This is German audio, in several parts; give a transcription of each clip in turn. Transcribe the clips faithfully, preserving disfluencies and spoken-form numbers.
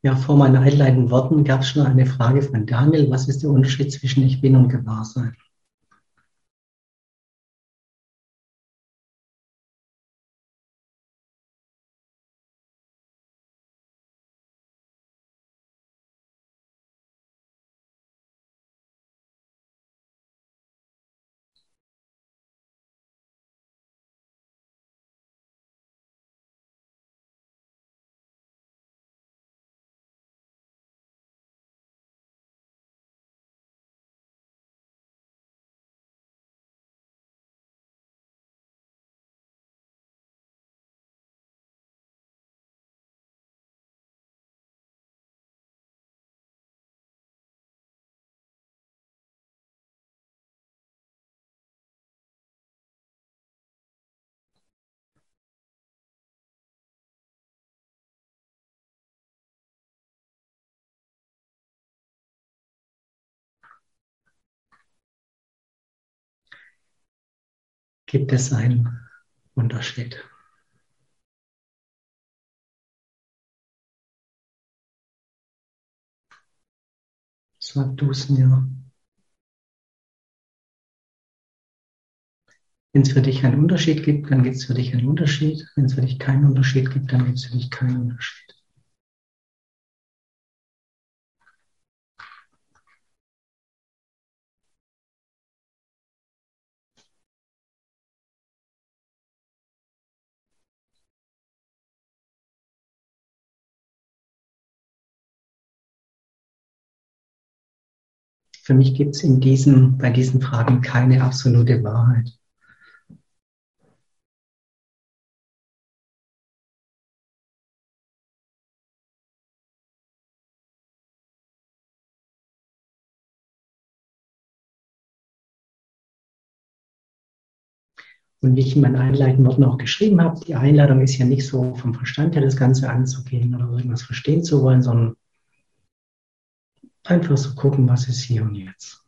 Ja, vor meinen einleitenden Worten gab es schon eine Frage von Daniel. Was ist der Unterschied zwischen Ich Bin und Gewahrsein? Gibt es einen Unterschied? Sag du es mir. Wenn es für dich einen Unterschied gibt, dann gibt es für dich einen Unterschied. Wenn es für dich keinen Unterschied gibt, dann gibt es für dich keinen Unterschied. Für mich gibt es in diesen, bei diesen Fragen keine absolute Wahrheit. Und wie ich in meinen einleitenden Worten auch geschrieben habe, die Einladung ist ja nicht so vom Verstand her das Ganze anzugehen oder irgendwas verstehen zu wollen, sondern einfach so gucken, was ist hier und jetzt.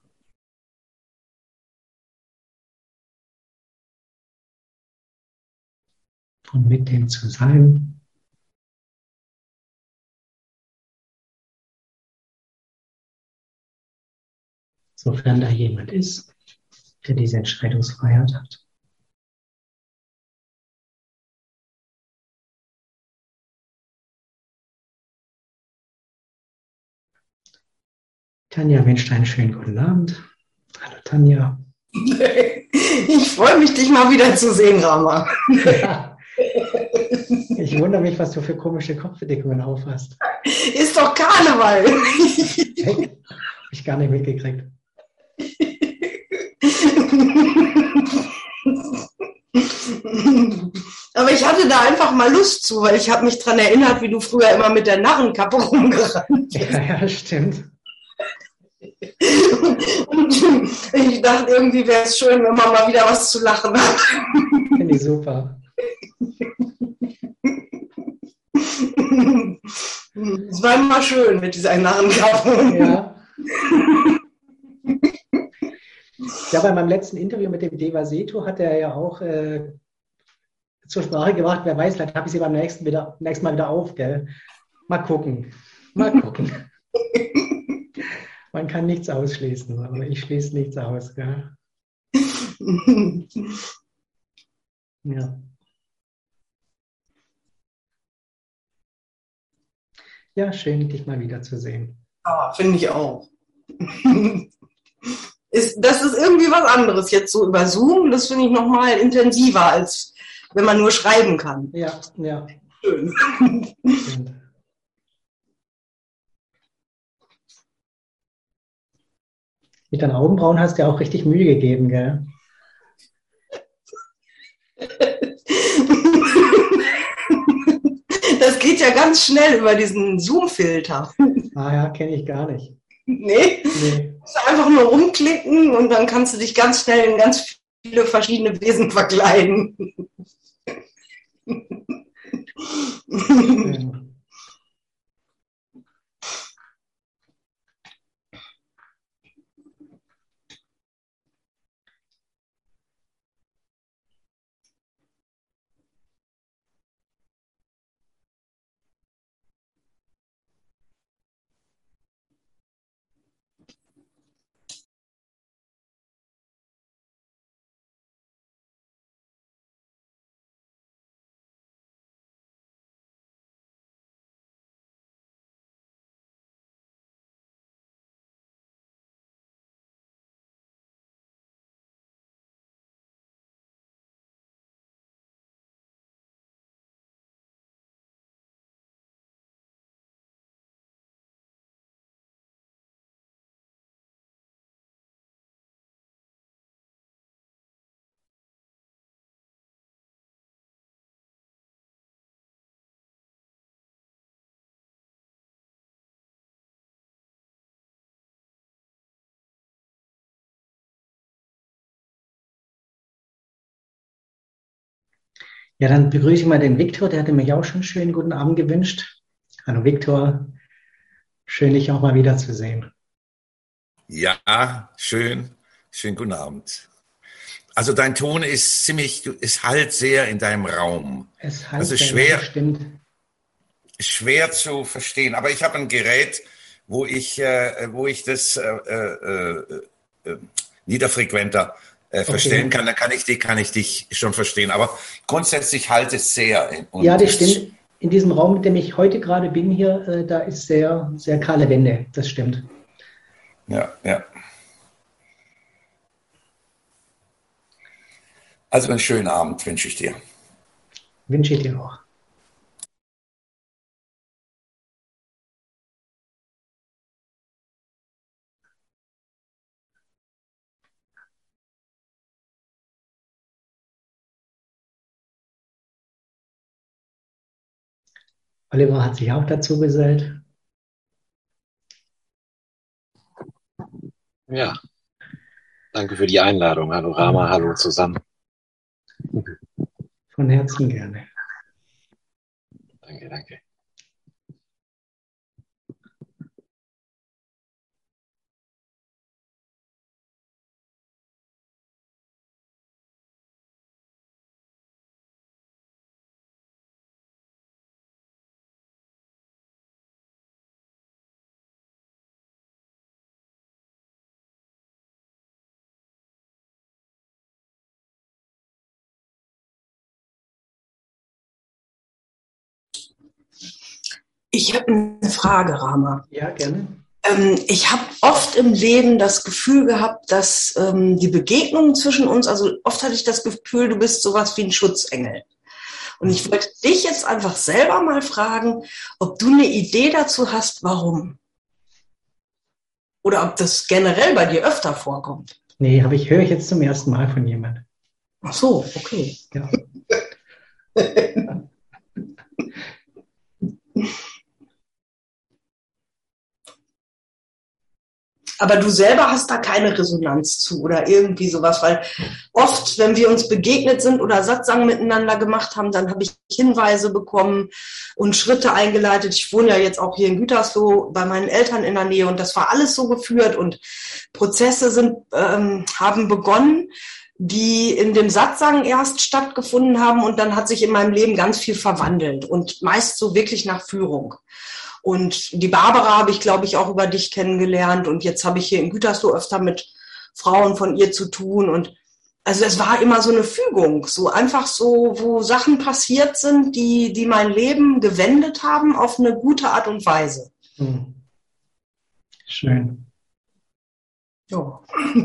Und mit dem zu sein, sofern da jemand ist, der diese Entscheidungsfreiheit hat. Tanja wünscht einen schönen guten Abend. Hallo Tanja. Ich freue mich, dich mal wieder zu sehen, Rama. Ja, ich wundere mich, was du für komische Kopfbedeckungen aufhast. Ist doch Karneval. Hey, hab ich gar nicht mitgekriegt. Aber ich hatte da einfach mal Lust zu, weil ich habe mich daran erinnert, wie du früher immer mit der Narrenkappe rumgerannt bist. Ja, ja, stimmt. Und ich dachte, irgendwie wäre es schön, wenn man mal wieder was zu lachen hat. Finde ich super. Es war immer schön mit dieser Narrenkappe. Ja. Ja, bei meinem letzten Interview mit dem Deva Setu hat er ja auch äh, zur Sprache gebracht, wer weiß, vielleicht habe ich sie beim nächsten, wieder, nächsten Mal wieder auf, gell? Mal gucken. Mal gucken. Man kann nichts ausschließen, aber ich schließe nichts aus, gell? Ja. Ja, schön, dich mal wiederzusehen. Ah, finde ich auch. Ist, das ist irgendwie was anderes jetzt so über Zoom. Das finde ich nochmal intensiver, als wenn man nur schreiben kann. Ja, ja. Schön. Stimmt. Mit deinen Augenbrauen hast du ja auch richtig Mühe gegeben, gell? Das geht ja ganz schnell über diesen Zoom-Filter. Ah ja, kenne ich gar nicht. Nee? Nee. Einfach nur rumklicken und dann kannst du dich ganz schnell in ganz viele verschiedene Wesen verkleiden. Schön. Ja, dann begrüße ich mal den Viktor, der hatte mich auch schon einen schönen guten Abend gewünscht. Hallo Viktor, schön dich auch mal wiederzusehen. Ja, schön. Schönen guten Abend. Also dein Ton ist ziemlich, es halt sehr in deinem Raum. Es Das halt ist sehr, ja, das schwer, stimmt. schwer zu verstehen. Aber ich habe ein Gerät, wo ich, äh, wo ich das äh, äh, äh, niederfrequenter äh, verstellen Okay. kann. Dann kann ich dich, kann ich dich schon verstehen. Aber grundsätzlich halt es sehr Ja, und das ist, stimmt. In diesem Raum, in dem ich heute gerade bin hier, äh, da ist sehr, sehr kahle Wände. Das stimmt. ja, ja. Also einen schönen Abend wünsche ich dir. Wünsche ich dir auch. Oliver hat sich auch dazu gesellt. Ja, danke für die Einladung. Hallo Rama, Ja, hallo zusammen. von Herzen gerne. Danke, danke. Ich habe eine Frage, Rama. Ja, gerne. Ähm, ich habe oft im Leben das Gefühl gehabt, dass ähm, die Begegnungen zwischen uns, also oft hatte ich das Gefühl, du bist sowas wie ein Schutzengel. Und ich wollte dich jetzt einfach selber mal fragen, ob du eine Idee dazu hast, warum. Oder ob das generell bei dir öfter vorkommt. Nee, habe ich, höre ich jetzt zum ersten Mal von jemandem. Ach so, okay. Ja. Aber du selber hast da keine Resonanz zu oder irgendwie sowas, weil oft, wenn wir uns begegnet sind oder Satsang miteinander gemacht haben, dann habe ich Hinweise bekommen und Schritte eingeleitet. Ich wohne ja jetzt auch hier in Gütersloh bei meinen Eltern in der Nähe und das war alles so geführt und Prozesse sind, ähm, haben begonnen, die in dem Satsang erst stattgefunden haben und dann hat sich in meinem Leben ganz viel verwandelt und meist so wirklich nach Führung. Und die Barbara habe ich, glaube ich, auch über dich kennengelernt. Und jetzt habe ich hier in Gütersloh öfter mit Frauen von ihr zu tun. Und also es war immer so eine Fügung, so einfach so, wo Sachen passiert sind, die, die mein Leben gewendet haben auf eine gute Art und Weise. Hm. Schön. Ja.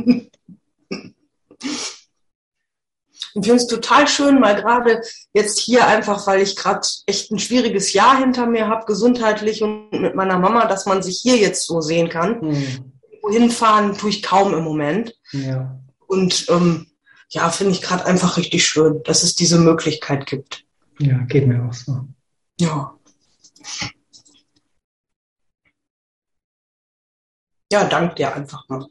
Ich finde es total schön, mal gerade jetzt hier einfach, weil ich gerade echt ein schwieriges Jahr hinter mir habe, gesundheitlich und mit meiner Mama, dass man sich hier jetzt so sehen kann. Hm. Wohin fahren tue ich kaum im Moment. Ja. Und ähm, ja, finde ich gerade einfach richtig schön, dass es diese Möglichkeit gibt. Ja, geht mir auch so. Ja. Ja, dank dir einfach mal.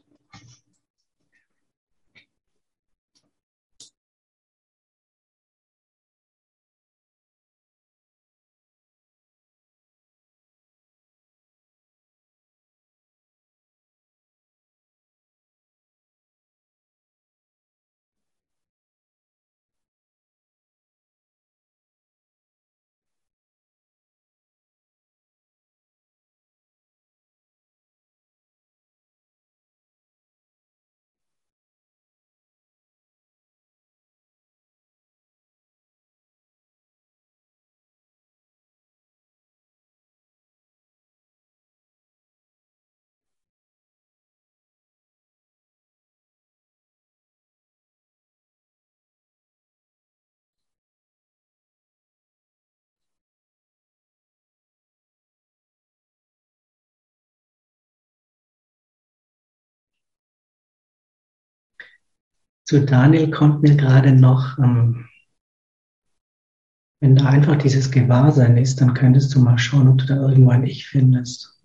Zu Daniel kommt mir gerade noch, ähm, wenn da einfach dieses Gewahrsein ist, dann könntest du mal schauen, ob du da irgendwo ein Ich findest.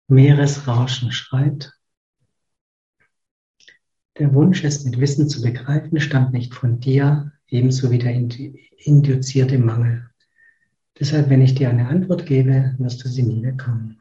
Meeresrauschen schreibt: Der Wunsch, es mit Wissen zu begreifen, stammt nicht von dir, ebenso wie der induzierte Mangel. Deshalb, wenn ich dir eine Antwort gebe, wirst du sie nie bekommen.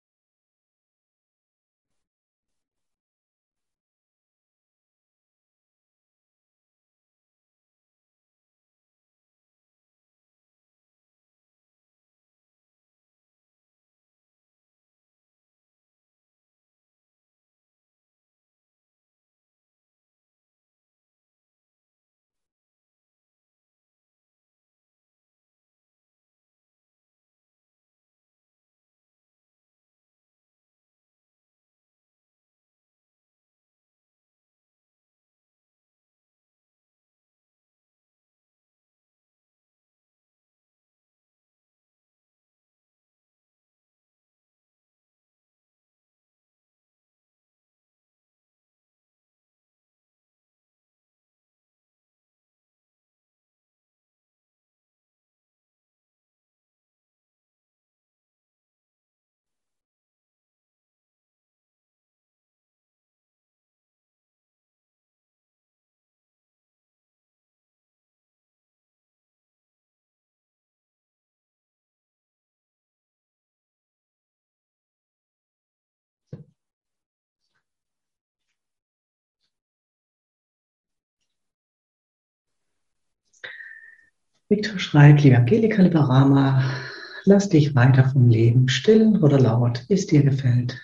Victor schreibt: Liebe Angelika, lieber Rama, lass dich weiter vom Leben, still oder laut, wie es dir gefällt.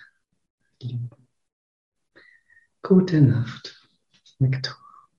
Gute Nacht, Victor.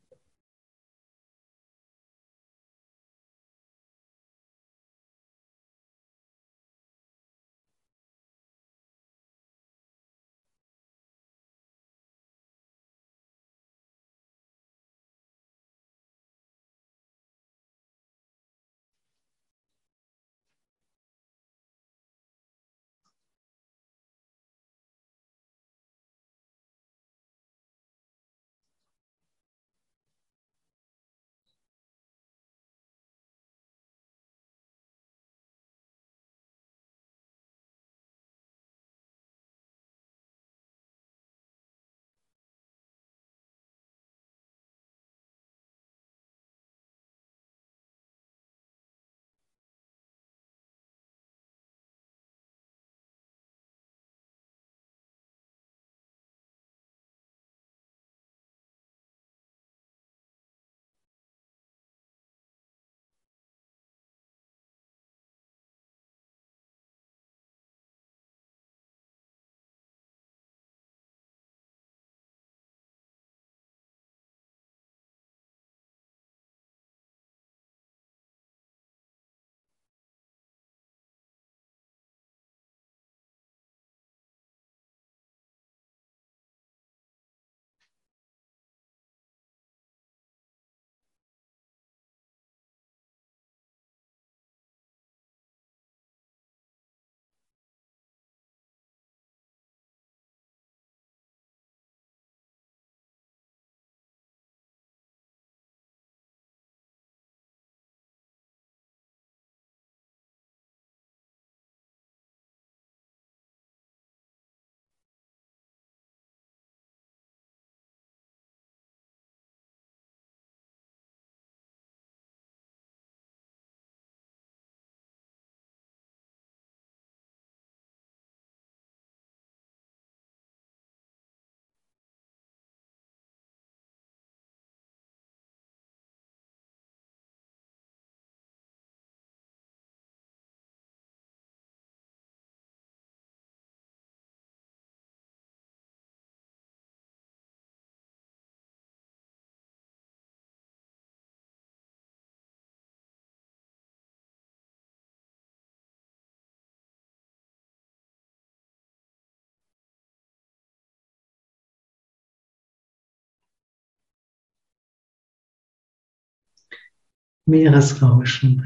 Meeresrauschen.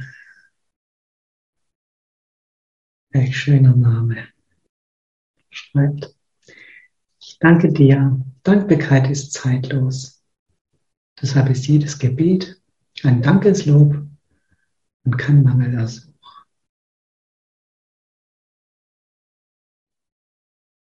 Welch schöner Name. Schreibt: Ich danke dir. Dankbarkeit ist zeitlos. Deshalb ist jedes Gebet ein Dankeslob und kein Mangelersuch.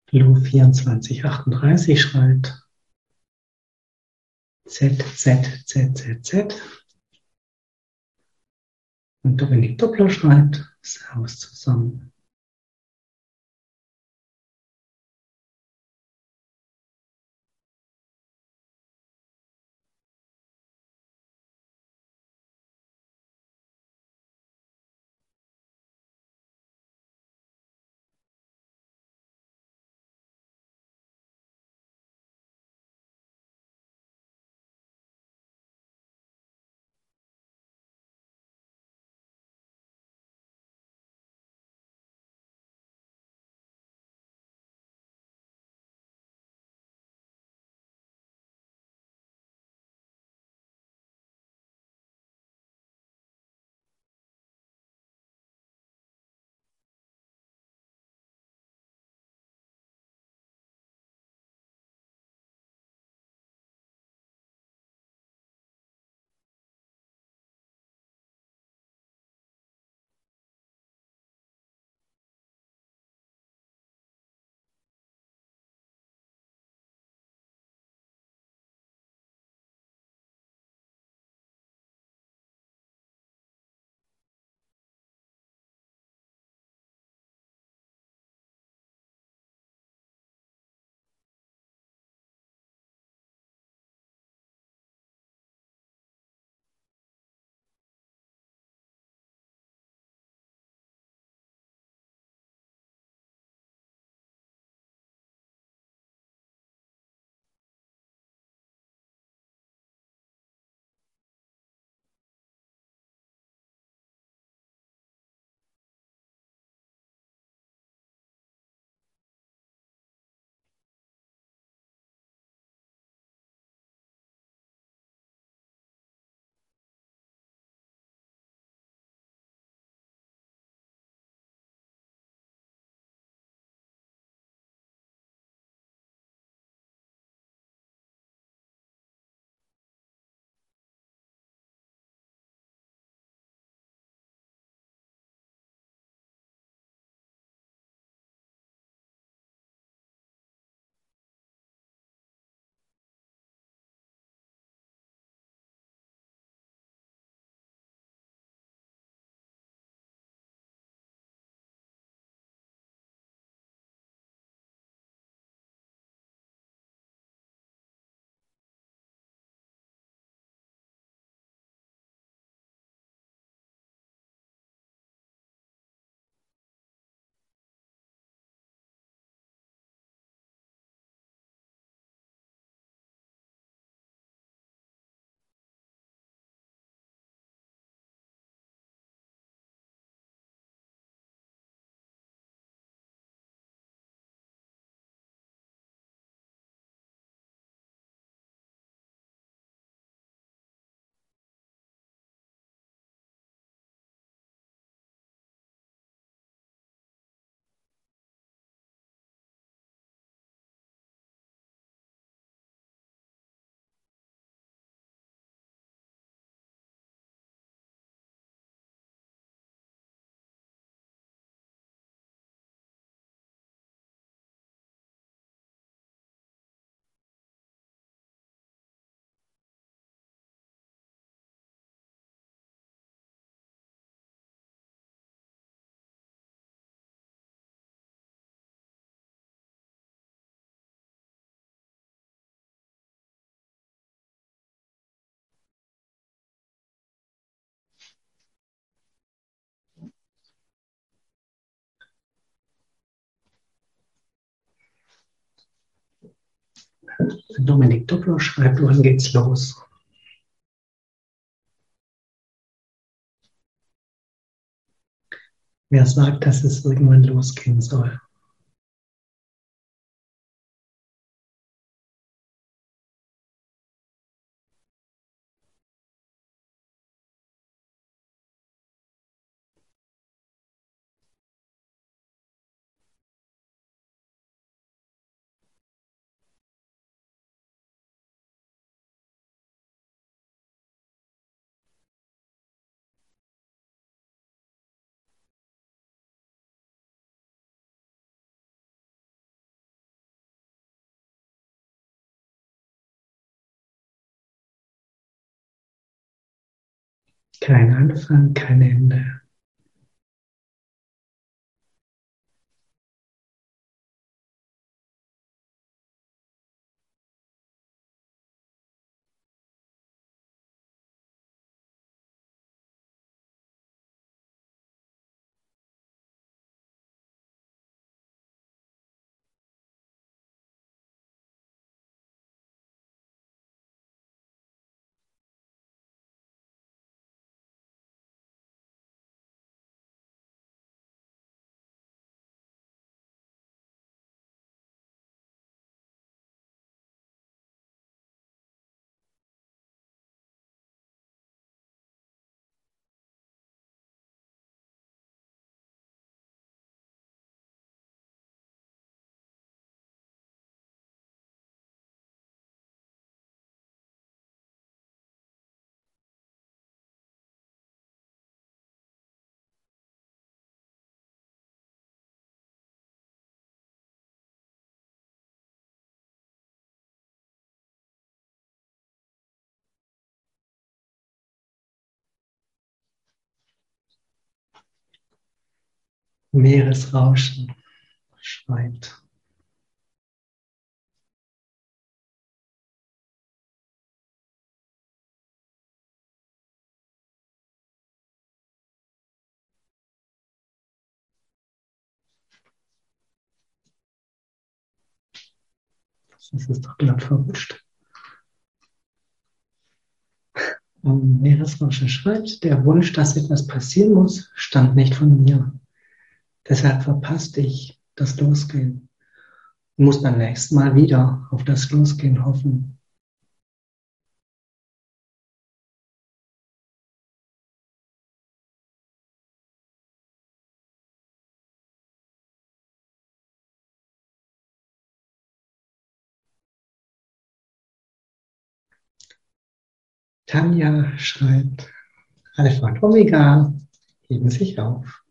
Lou vierundzwanzig achtunddreißig schreibt Z, Z, Z, Z, Z. Und Dominik Doppler schreibt Servus zusammen. Dominik Doppler schreibt, wann geht's los? Wer sagt, dass es irgendwann losgehen soll? Kein Anfang, kein Ende. Meeresrauschen schreit. Das ist doch glatt verrutscht. Und Meeresrauschen schreibt, der Wunsch, dass etwas passieren muss, stammt nicht von mir. Deshalb verpasste ich das Losgehen. Muss beim nächsten Mal wieder auf das Losgehen hoffen. Tanja schreibt, Alpha und Omega heben sich auf.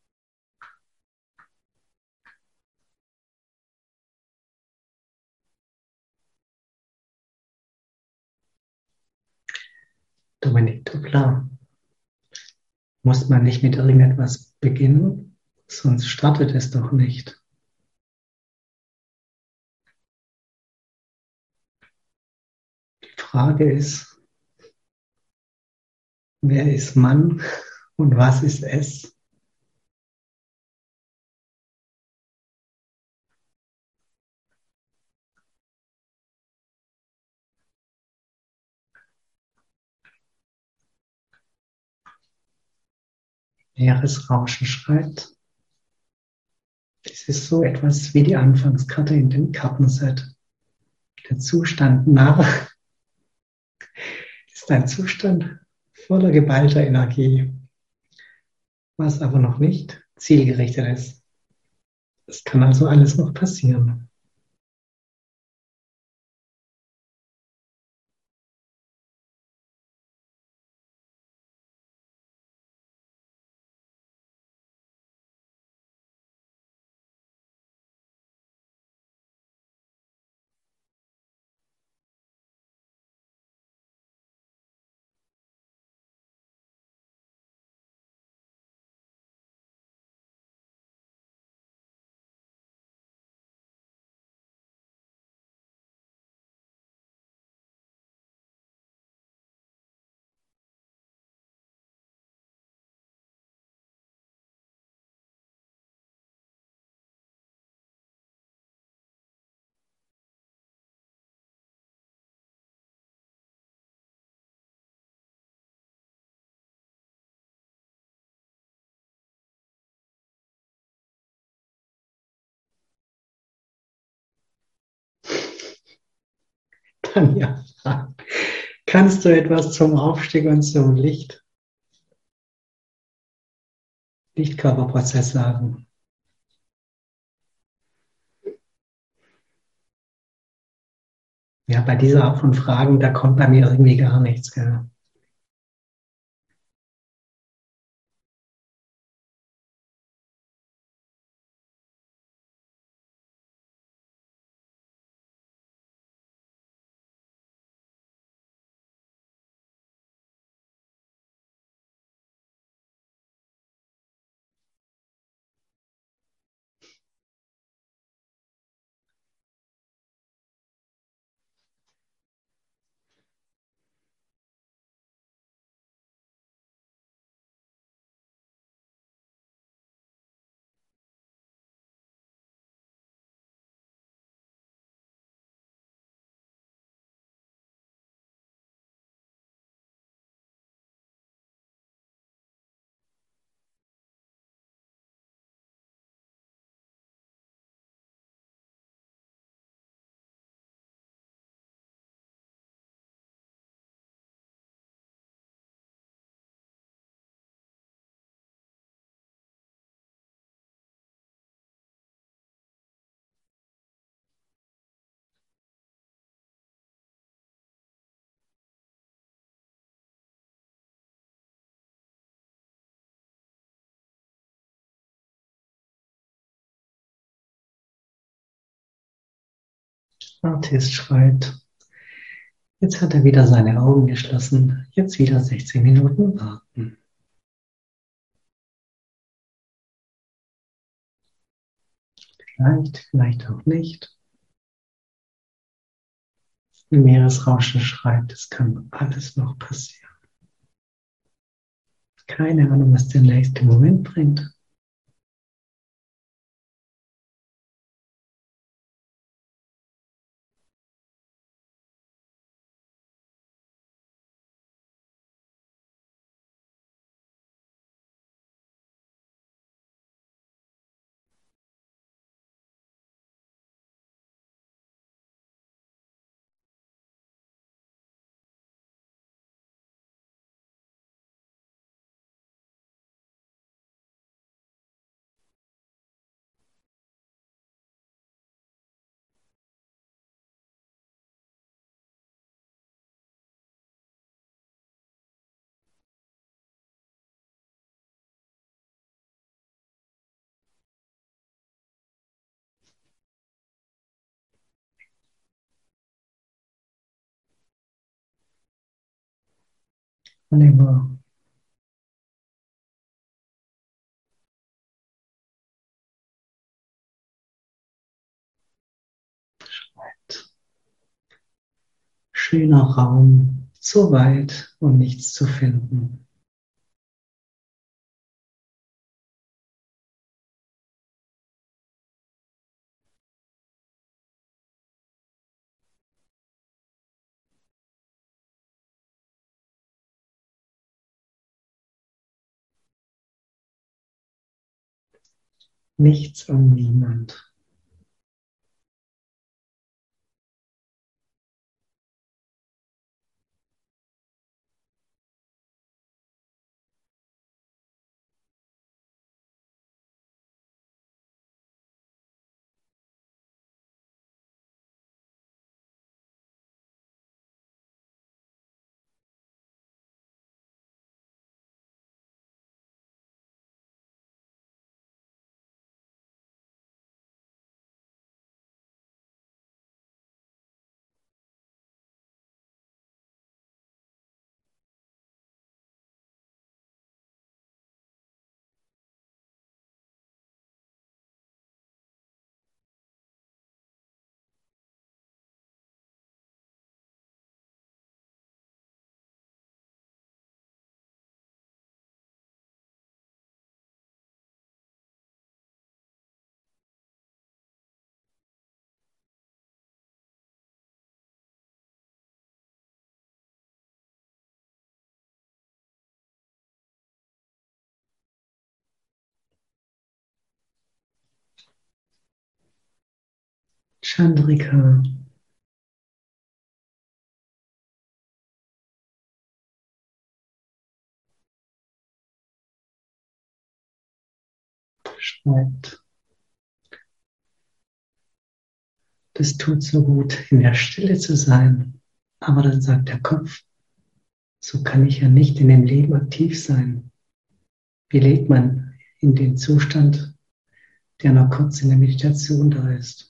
Dominik Dupler, muss man nicht mit irgendetwas beginnen, sonst startet es doch nicht. Die Frage ist, wer ist Mann und was ist es? Meeresrauschen schreibt, es ist so etwas wie die Anfangskarte in dem Kartenset. Der Zustand Narr ist ein Zustand voller geballter Energie, was aber noch nicht zielgerichtet ist. Es kann also alles noch passieren. Tanja, kannst du etwas zum Aufstieg und zum Licht, Lichtkörperprozess sagen? Ja, bei dieser Art von Fragen, da kommt bei mir irgendwie gar nichts, gell? Artist schreibt, jetzt hat er wieder seine Augen geschlossen, jetzt wieder sechzehn Minuten warten. Vielleicht, vielleicht auch nicht. Ein Meeresrauschen schreibt, es kann alles noch passieren. Keine Ahnung, was der nächste Moment bringt. Wunderbar. Schöner Raum, zu weit, um nichts zu finden. Nichts und niemand. Chandrika. Schreibt, das tut so gut, in der Stille zu sein. Aber dann sagt der Kopf, so kann ich ja nicht in dem Leben aktiv sein. Wie lebt man in den Zustand, der noch kurz in der Meditation da ist?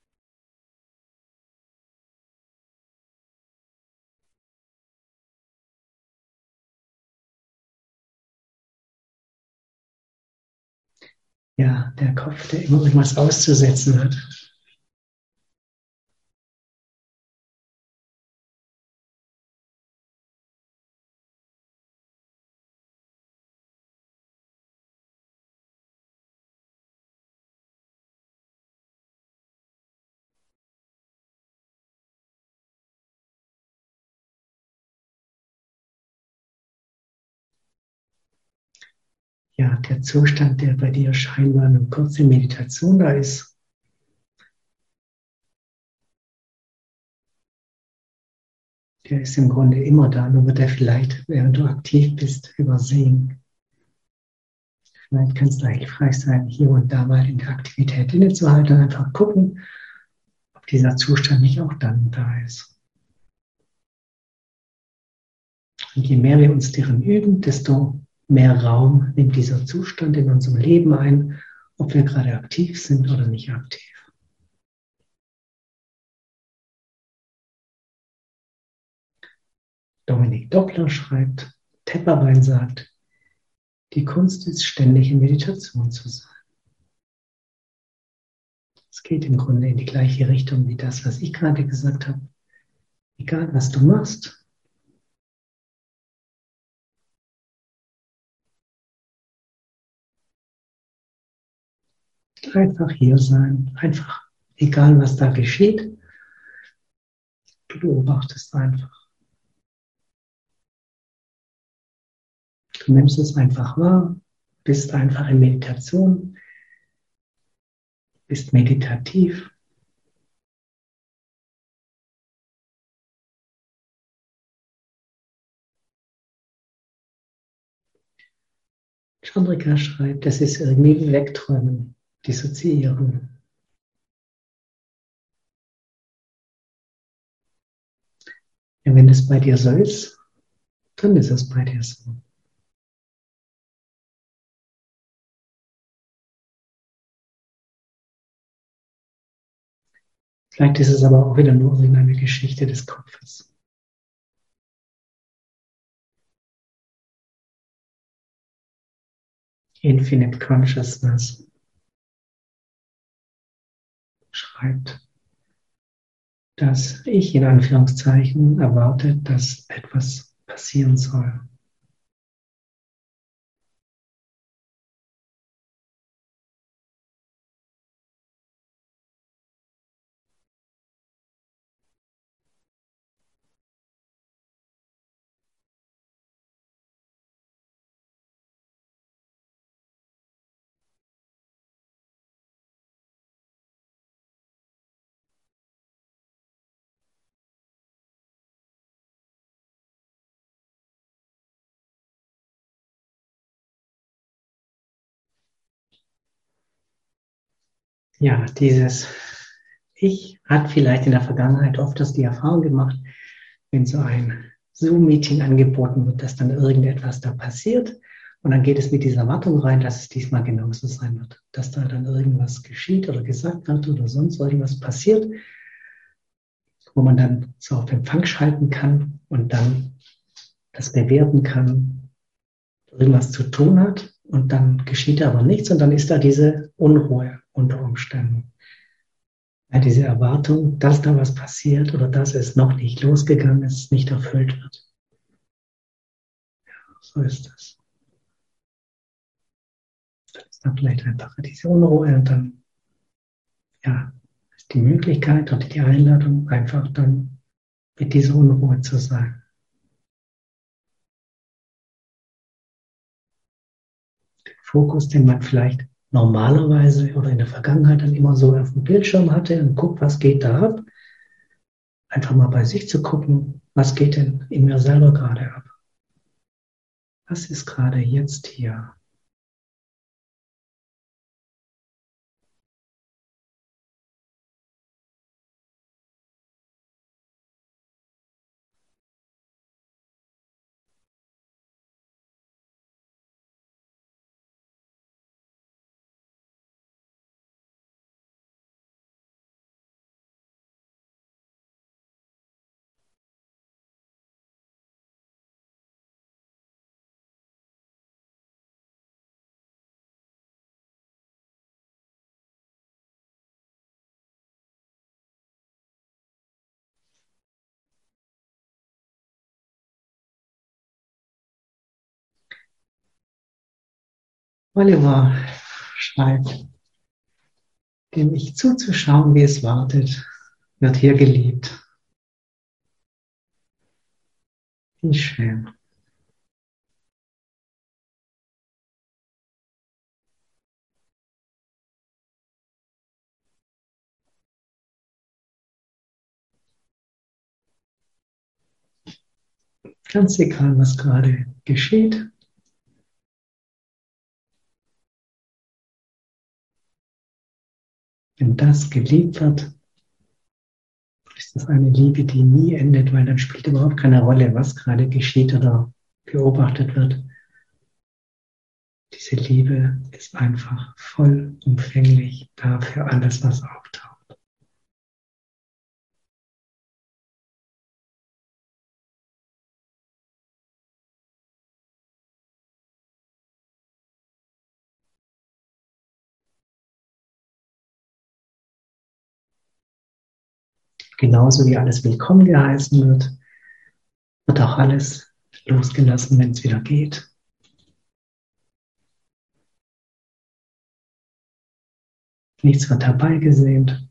Ja, der Kopf, der immer irgendwas auszusetzen hat. Ja, der Zustand, der bei dir scheinbar eine kurze Meditation da ist, der ist im Grunde immer da, nur wird er vielleicht, während du aktiv bist, übersehen. Vielleicht kannst du hilfreich sein, hier und da mal in der Aktivität innezuhalten und einfach gucken, ob dieser Zustand nicht auch dann da ist. Und je mehr wir uns darin üben, desto mehr Raum nimmt dieser Zustand in unserem Leben ein, ob wir gerade aktiv sind oder nicht aktiv. Dominik Doppler schreibt, Tepperwein sagt, die Kunst ist, ständig in Meditation zu sein. Es geht im Grunde in die gleiche Richtung wie das, was ich gerade gesagt habe. Egal, was du machst, einfach hier sein, einfach, egal was da geschieht, du beobachtest einfach. Du nimmst es einfach wahr, bist einfach in Meditation, bist meditativ. Chandrika schreibt, das ist irgendwie wie Wegträumen, dissoziieren. Ja, wenn es bei dir so ist, dann ist es bei dir so. Vielleicht ist es aber auch wieder nur irgendeine Geschichte des Kopfes. Infinite Consciousness schreibt, dass ich in Anführungszeichen erwarte, dass etwas passieren soll. Ja, dieses Ich hat vielleicht in der Vergangenheit oft das die Erfahrung gemacht, wenn so ein Zoom-Meeting angeboten wird, dass dann irgendetwas da passiert und dann geht es mit dieser Erwartung rein, dass es diesmal genauso sein wird, dass da dann irgendwas geschieht oder gesagt wird oder sonst irgendwas passiert, wo man dann so auf Empfang schalten kann und dann das bewerten kann, irgendwas zu tun hat und dann geschieht aber nichts und dann ist da diese Unruhe unter Umständen. Ja, diese Erwartung, dass da was passiert oder dass es noch nicht losgegangen ist, nicht erfüllt wird. Ja, so ist das. Dann ist da vielleicht einfach diese Unruhe und dann ja, ist die Möglichkeit oder die Einladung, einfach dann mit dieser Unruhe zu sein. Den Fokus, den man vielleicht normalerweise oder in der Vergangenheit dann immer so auf dem Bildschirm hatte und guckt, was geht da ab. Einfach mal bei sich zu gucken, was geht denn in mir selber gerade ab. Was ist gerade jetzt hier? Oliver schreibt, dem Ich zuzuschauen, wie es wartet, wird hier geliebt. Wie schön. Ganz egal, was gerade geschieht. Wenn das geliebt wird, ist das eine Liebe, die nie endet, weil dann spielt überhaupt keine Rolle, was gerade geschieht oder beobachtet wird. Diese Liebe ist einfach vollumfänglich da für alles, was auftaucht. Genauso wie alles willkommen geheißen wird, wird auch alles losgelassen, wenn es wieder geht. Nichts wird herbeigesehnt,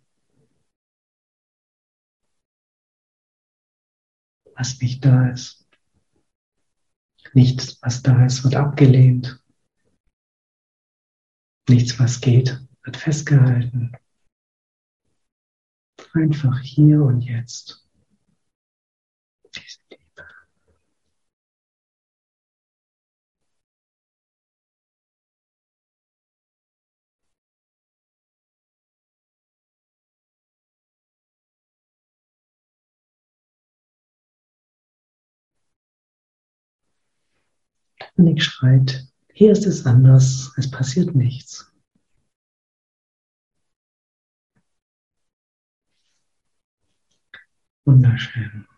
was nicht da ist. Nichts, was da ist, wird abgelehnt. Nichts, was geht, wird festgehalten. Einfach hier und jetzt. Diese Liebe. Nick schreit, hier ist es anders, es passiert nichts. Wunderschön.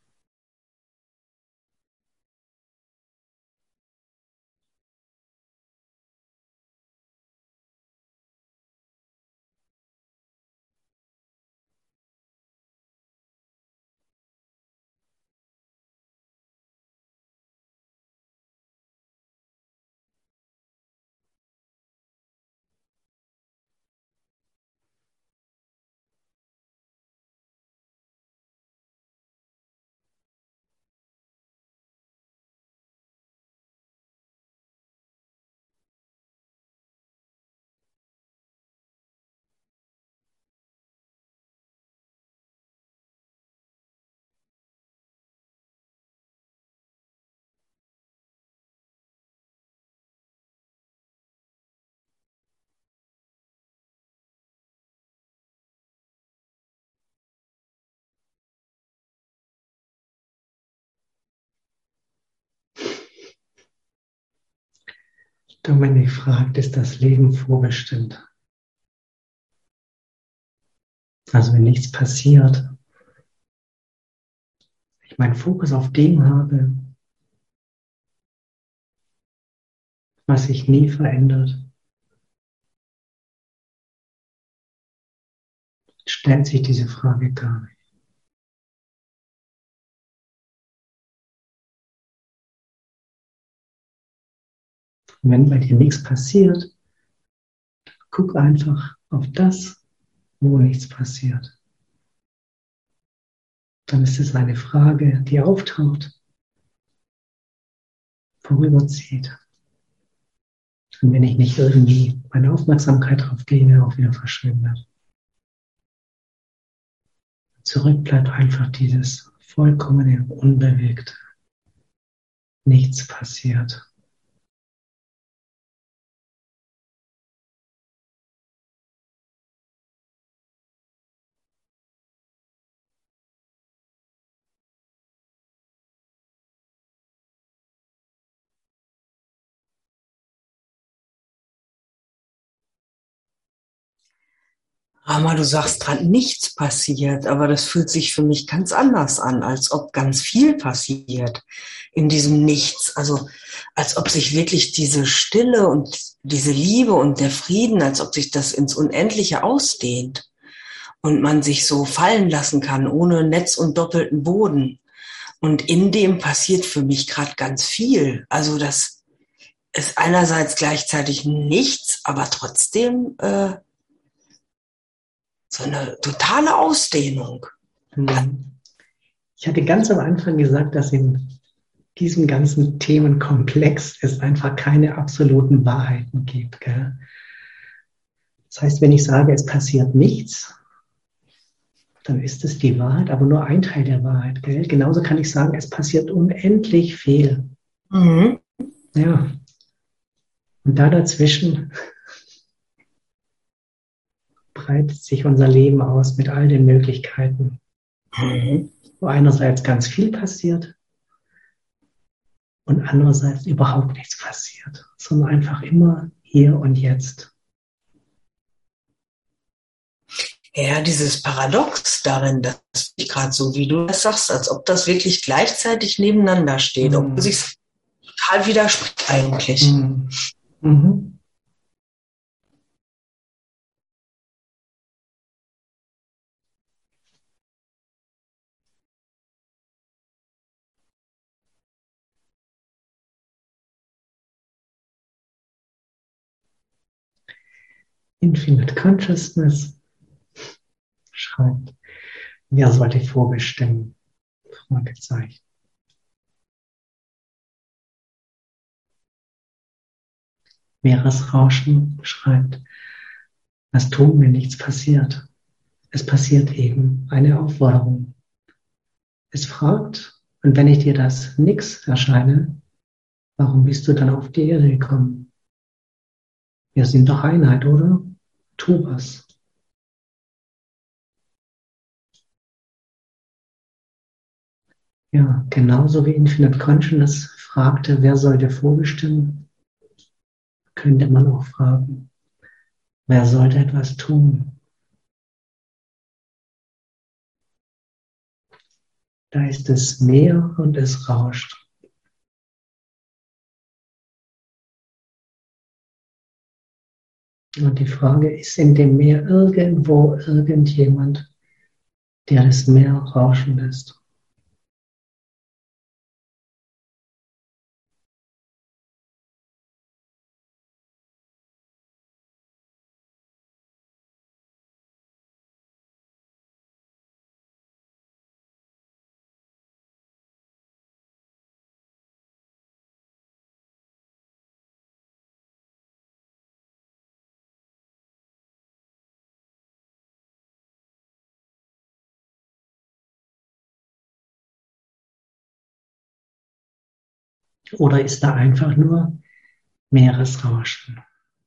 Dominik fragt, ist das Leben vorbestimmt? Also wenn nichts passiert, ich meinen Fokus auf dem habe, was sich nie verändert, stellt sich diese Frage gar nicht. Und wenn bei dir nichts passiert, guck einfach auf das, wo nichts passiert. Dann ist es eine Frage, die auftaucht, vorüberzieht. Und wenn ich nicht irgendwie meine Aufmerksamkeit darauf gebe, auch wieder verschwindet. Zurück bleibt einfach dieses vollkommene, unbewegte. Nichts passiert. Rama, du sagst gerade, nichts passiert, aber das fühlt sich für mich ganz anders an, als ob ganz viel passiert in diesem Nichts. Also als ob sich wirklich diese Stille und diese Liebe und der Frieden, als ob sich das ins Unendliche ausdehnt und man sich so fallen lassen kann, ohne Netz und doppelten Boden. Und in dem passiert für mich gerade ganz viel. Also das ist einerseits gleichzeitig nichts, aber trotzdem äh, so eine totale Ausdehnung. Ich hatte ganz am Anfang gesagt, dass in diesem ganzen Themenkomplex es einfach keine absoluten Wahrheiten gibt. Gell? Das heißt, wenn ich sage, es passiert nichts, dann ist es die Wahrheit, aber nur ein Teil der Wahrheit. Gell? Genauso kann ich sagen, es passiert unendlich viel. Mhm. Ja. Und da dazwischen breitet sich unser Leben aus mit all den Möglichkeiten, Mhm. wo einerseits ganz viel passiert und andererseits überhaupt nichts passiert, sondern einfach immer hier und jetzt. Ja, dieses Paradox darin, dass ich gerade so, wie du das sagst, als ob das wirklich gleichzeitig nebeneinander steht, Mhm. obwohl sich total widerspricht eigentlich. Mhm. Mhm. Infinite Consciousness schreibt, wer sollte vorbestimmen? Fragezeichen. Meeresrauschen schreibt, was tun, wenn nichts passiert? Es passiert eben eine Aufforderung. Es fragt, und wenn ich dir das Nix erscheine, warum bist du dann auf die Erde gekommen? Wir sind doch Einheit, oder? Tu was. Ja, genauso wie Infinite Consciousness fragte, wer sollte vorbestimmen, könnte man auch fragen, wer sollte etwas tun? Da ist das Meer und es rauscht. Und die Frage, ist in dem Meer irgendwo irgendjemand, der das Meer rauschen lässt? Oder ist da einfach nur Meeresrauschen?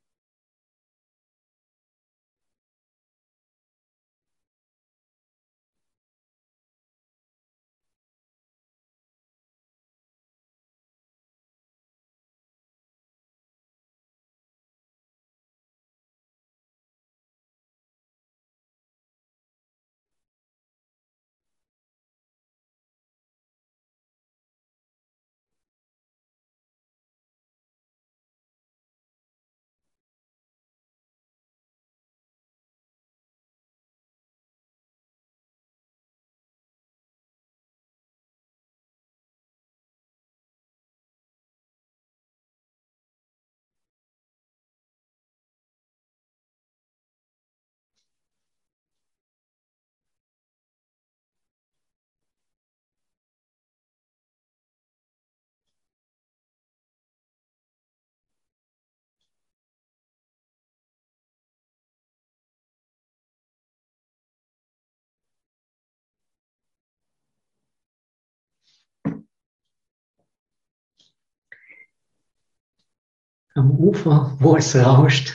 Am Ufer, wo es rauscht,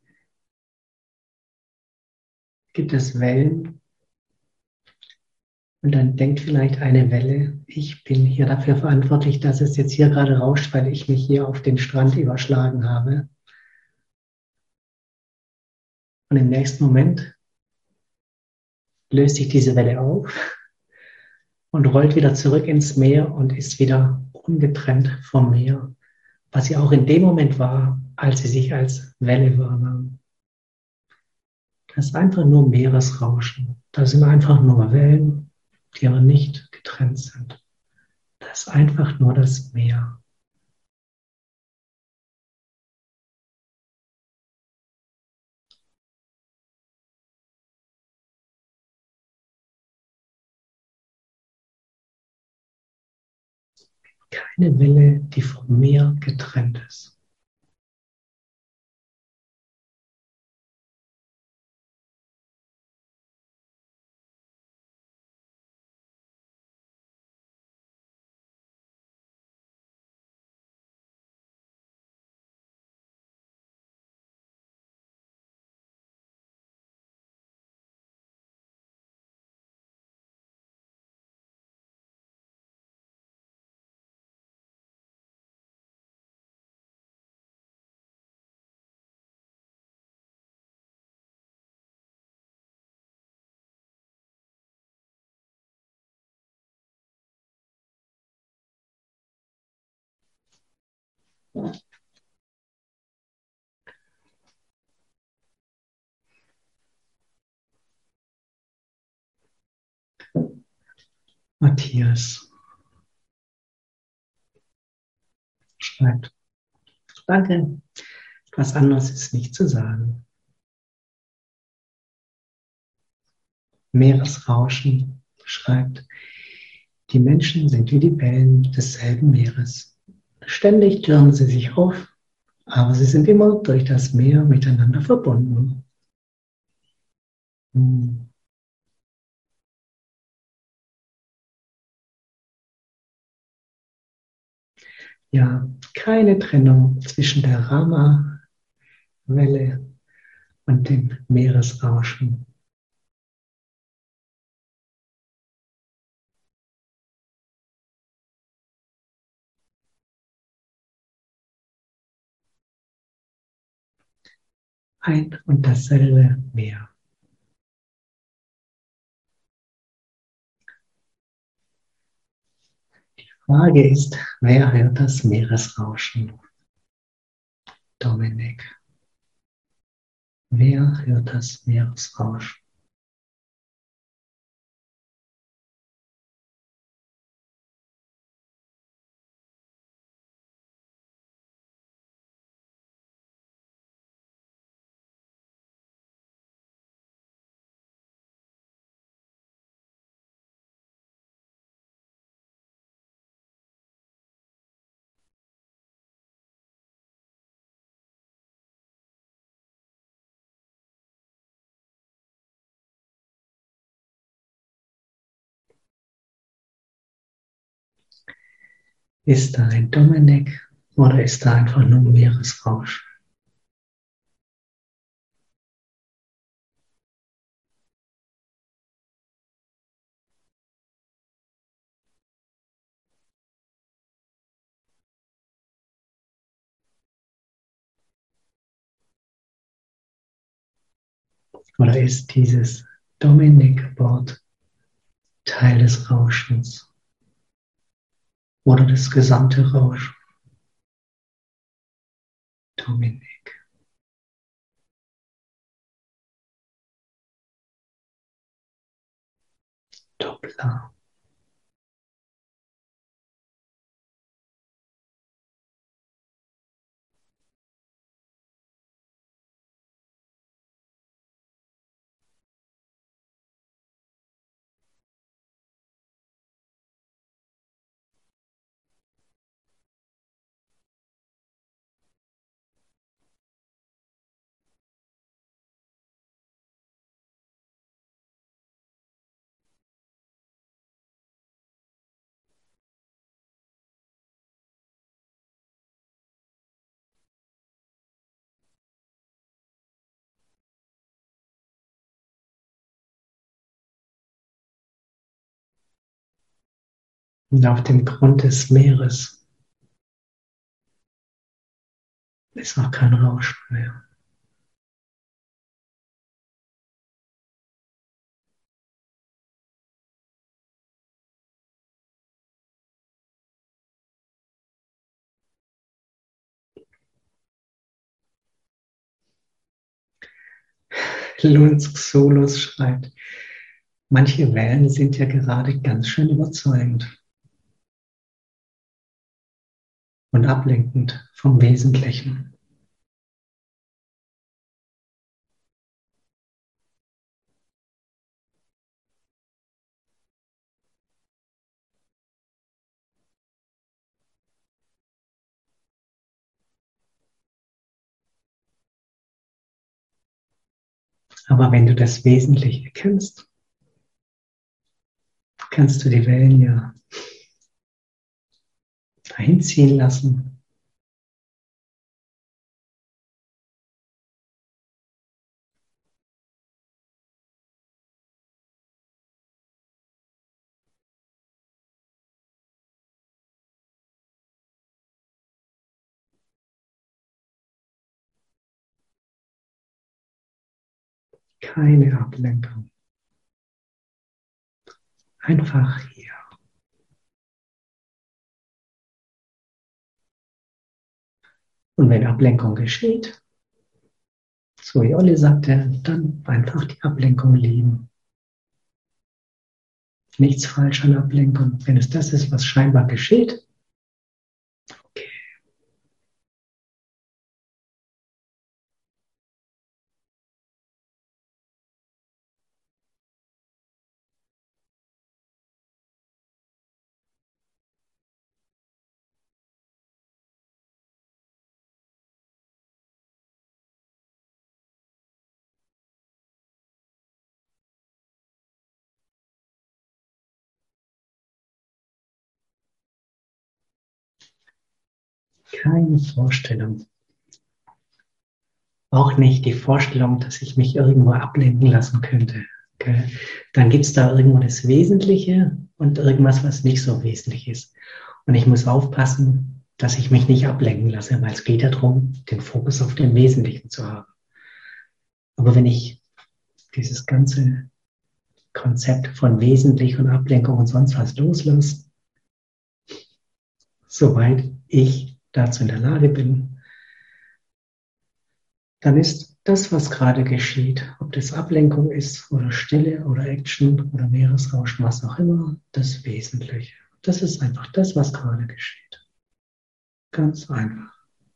gibt es Wellen. Und dann denkt vielleicht eine Welle, ich bin hier dafür verantwortlich, dass es jetzt hier gerade rauscht, weil ich mich hier auf den Strand überschlagen habe. Und im nächsten Moment löst sich diese Welle auf und rollt wieder zurück ins Meer und ist wieder ungetrennt vom Meer, was sie auch in dem Moment war, als sie sich als Welle wahrnahm. Das ist einfach nur Meeresrauschen. Das sind einfach nur Wellen, die aber nicht getrennt sind. Das ist einfach nur das Meer. Keine Welle, die vom Meer getrennt ist. Matthias schreibt, danke, etwas anderes ist nicht zu sagen. Meeresrauschen schreibt, die Menschen sind wie die Wellen desselben Meeres. Ständig türmen sie sich auf, aber sie sind immer durch das Meer miteinander verbunden. Hm. Ja, keine Trennung zwischen der Rama-Welle und dem Meeresrauschen. Ein und dasselbe Meer. Die Frage ist, wer hört das Meeresrauschen? Dominik. Wer hört das Meeresrauschen? Ist da ein Dominik oder ist da einfach nur Meeresrauschen? Oder ist dieses Dominik-Wort Teil des Rauschens oder das gesamte Rauschen? Dominik. Doppler. Und auf dem Grund des Meeres ist auch kein Rauschen mehr. Lunsk Solus schreibt, manche Wellen sind ja gerade ganz schön überzeugend und ablenkend vom Wesentlichen. Aber wenn du das Wesentliche kennst, kannst du die Wellen ja einziehen lassen. Keine Ablenkung. Einfach hier. Und wenn Ablenkung geschieht, so wie Olli sagte, dann einfach die Ablenkung lieben. Nichts falsch an Ablenkung. Wenn es das ist, was scheinbar geschieht, okay. Keine Vorstellung. Auch nicht die Vorstellung, dass ich mich irgendwo ablenken lassen könnte. Okay? Dann gibt es da irgendwo das Wesentliche und irgendwas, was nicht so wesentlich ist. Und ich muss aufpassen, dass ich mich nicht ablenken lasse, weil es geht ja darum, den Fokus auf den Wesentlichen zu haben. Aber wenn ich dieses ganze Konzept von wesentlich und Ablenkung und sonst was loslasse, soweit ich dazu in der Lage bin, dann ist das, was gerade geschieht, ob das Ablenkung ist oder Stille oder Action oder Meeresrauschen, was auch immer, das Wesentliche. Das ist einfach das, was gerade geschieht. Ganz einfach.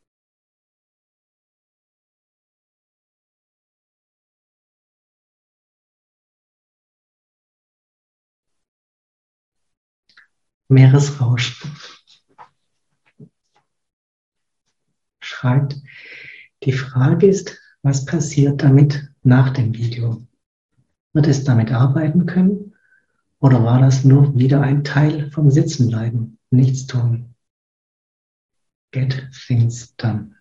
Meeresrauschen. Schreibt, die Frage ist, was passiert damit nach dem Video? Wird es damit arbeiten können? Oder war das nur wieder ein Teil vom Sitzenbleiben, nichts tun? Get things done.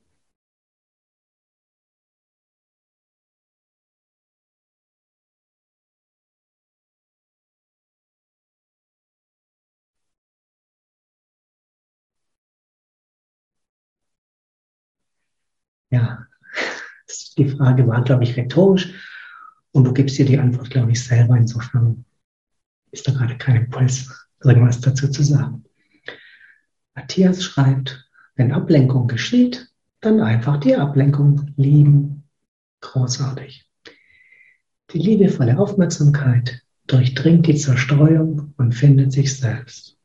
Ja, die Frage war, glaube ich, rhetorisch und du gibst dir die Antwort, glaube ich, selber. Insofern ist da gerade kein Impuls, irgendwas dazu zu sagen. Matthias schreibt, wenn Ablenkung geschieht, dann einfach die Ablenkung lieben. Großartig. Die liebevolle Aufmerksamkeit durchdringt die Zerstreuung und findet sich selbst.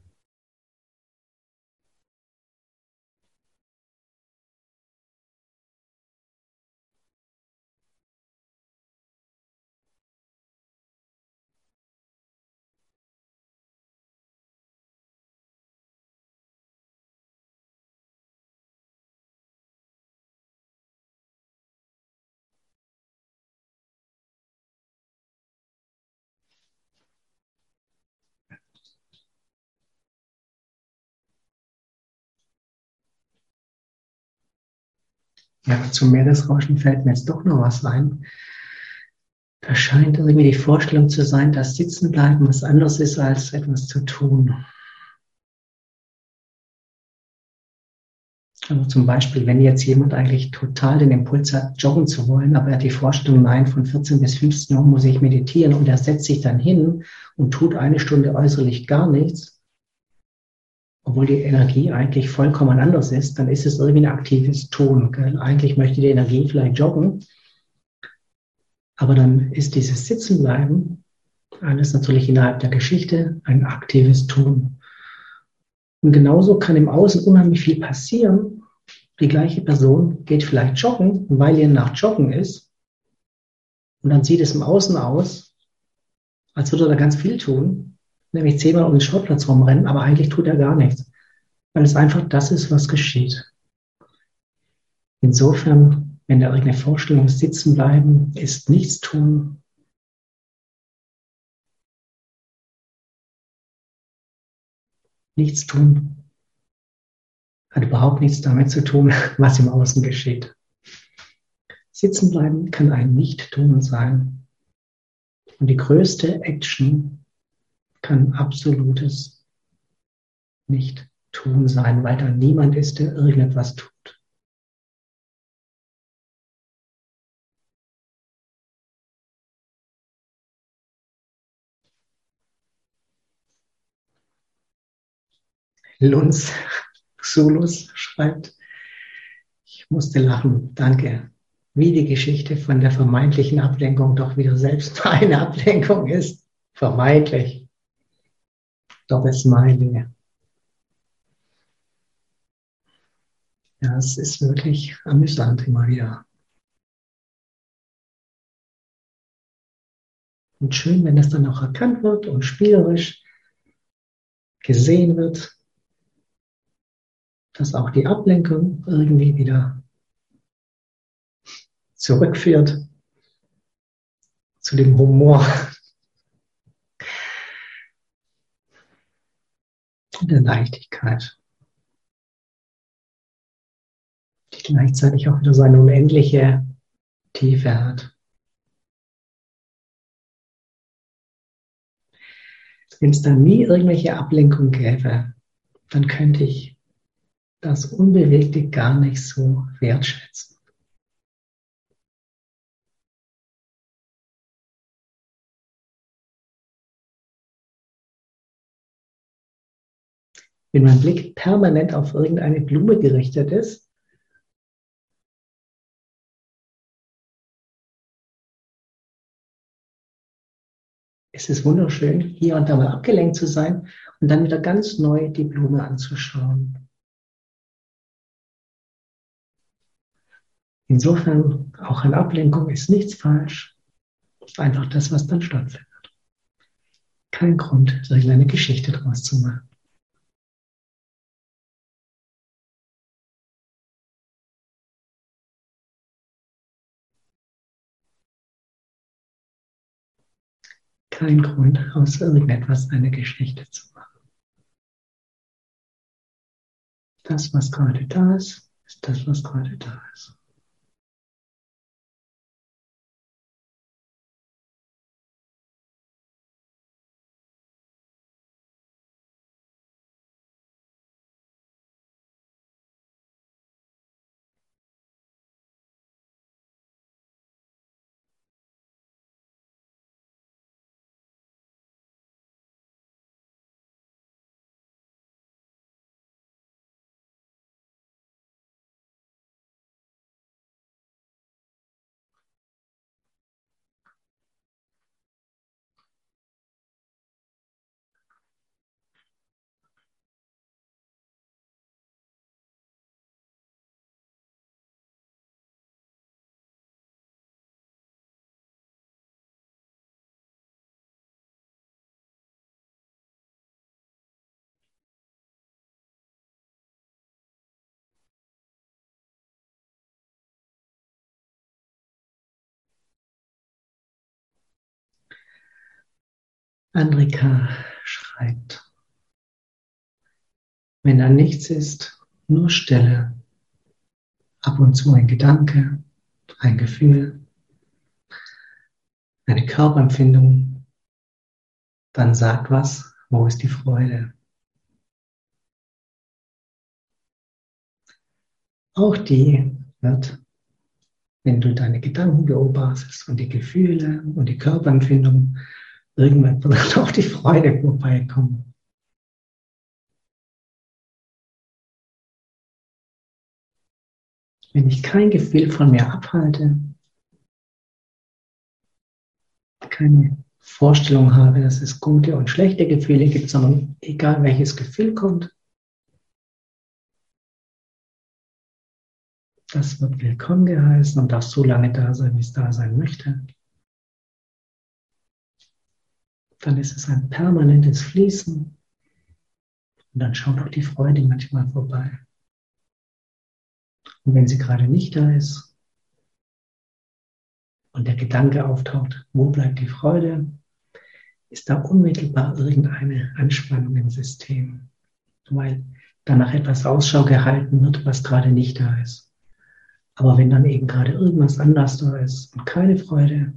Ja, zum Meeresrauschen fällt mir jetzt doch noch was ein. Da scheint irgendwie die Vorstellung zu sein, dass Sitzenbleiben was anderes ist, als etwas zu tun. Also zum Beispiel, wenn jetzt jemand eigentlich total den Impuls hat, joggen zu wollen, aber er hat die Vorstellung, nein, von vierzehn bis fünfzehn Uhr muss ich meditieren und er setzt sich dann hin und tut eine Stunde äußerlich gar nichts, obwohl die Energie eigentlich vollkommen anders ist, dann ist es irgendwie ein aktives Tun. Gell? Eigentlich möchte die Energie vielleicht joggen, aber dann ist dieses Sitzenbleiben alles natürlich innerhalb der Geschichte ein aktives Tun. Und genauso kann im Außen unheimlich viel passieren. Die gleiche Person geht vielleicht joggen, weil ihr nach Joggen ist. Und dann sieht es im Außen aus, als würde er da ganz viel tun, nämlich zehnmal um den Sportplatz rumrennen, aber eigentlich tut er gar nichts, weil es einfach das ist, was geschieht. Insofern, wenn da irgendeine Vorstellung sitzen bleiben, ist nichts tun. Nichts tun hat überhaupt nichts damit zu tun, was im Außen geschieht. Sitzen bleiben kann ein Nicht-Tun sein. Und die größte Action kann absolutes Nicht-Tun sein, weil da niemand ist, der irgendetwas tut. Lunz Xulus schreibt, ich musste lachen, danke. Wie die Geschichte von der vermeintlichen Ablenkung doch wieder selbst eine Ablenkung ist. Vermeintlich. Doppel-Smiley. Ja, es ist wirklich amüsant immer wieder. Und schön, wenn das dann auch erkannt wird und spielerisch gesehen wird, dass auch die Ablenkung irgendwie wieder zurückführt zu dem Humor und der Leichtigkeit. gleichzeitig auch wieder so eine unendliche Tiefe hat. Wenn es da nie irgendwelche Ablenkung gäbe, dann könnte ich das Unbewegte gar nicht so wertschätzen. Wenn mein Blick permanent auf irgendeine Blume gerichtet ist, ist es wunderschön, hier und da mal abgelenkt zu sein und dann wieder ganz neu die Blume anzuschauen. Insofern, auch an Ablenkung ist nichts falsch. Einfach das, was dann stattfindet. Kein Grund, irgendeine Geschichte draus zu machen. Kein Grund, aus irgendetwas eine Geschichte zu machen. Das, was gerade da ist, ist das, was gerade da ist. Andrika schreibt, wenn da nichts ist, nur Stille, ab und zu ein Gedanke, ein Gefühl, eine Körperempfindung, dann sag was, wo ist die Freude? Auch die wird, wenn du deine Gedanken beobachtest und die Gefühle und die Körperempfindung, irgendwann wird auch die Freude vorbeikommen. Wenn ich kein Gefühl von mir abhalte, keine Vorstellung habe, dass es gute und schlechte Gefühle gibt, sondern egal welches Gefühl kommt, das wird willkommen geheißen und darf so lange da sein, wie es da sein möchte. Dann ist es ein permanentes Fließen und dann schaut auch die Freude manchmal vorbei. Und wenn sie gerade nicht da ist und der Gedanke auftaucht, wo bleibt die Freude, ist da unmittelbar irgendeine Anspannung im System, weil danach etwas Ausschau gehalten wird, was gerade nicht da ist. Aber wenn dann eben gerade irgendwas anders da ist und keine Freude,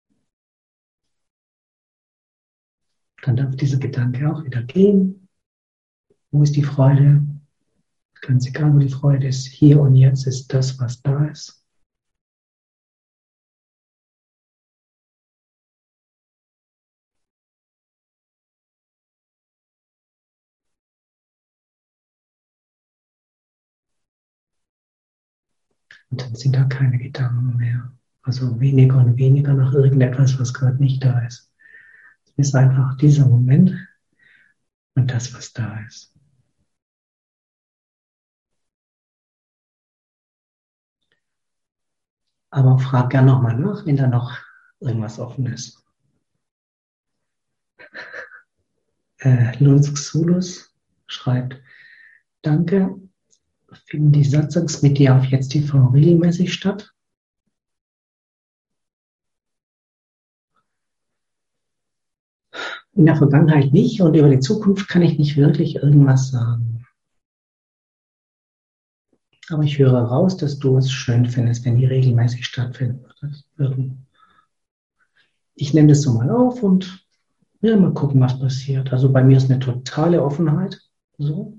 dann darf dieser Gedanke auch wieder gehen. Wo ist die Freude? Ganz egal, wo die Freude ist, hier und jetzt ist das, was da ist. Und dann sind da keine Gedanken mehr. Also weniger und weniger nach irgendetwas, was gerade nicht da ist. Es ist einfach dieser Moment und das, was da ist. Aber frag gerne nochmal nach, wenn da noch irgendwas offen ist. Äh, Lunsk Sulus schreibt, danke, finden die Satsangs mit dir auf jetzt T V regelmäßig statt? In der Vergangenheit nicht und über die Zukunft kann ich nicht wirklich irgendwas sagen. Aber ich höre raus, dass du es schön findest, wenn die regelmäßig stattfinden würden. Ich nehme das so mal auf und ja, mal gucken, was passiert. Also bei mir ist eine totale Offenheit. So.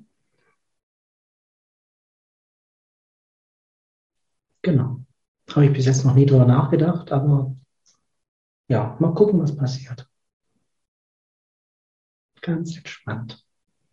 Genau. Habe ich bis jetzt noch nie drüber nachgedacht, aber ja, mal gucken, was passiert. Ganz entspannt.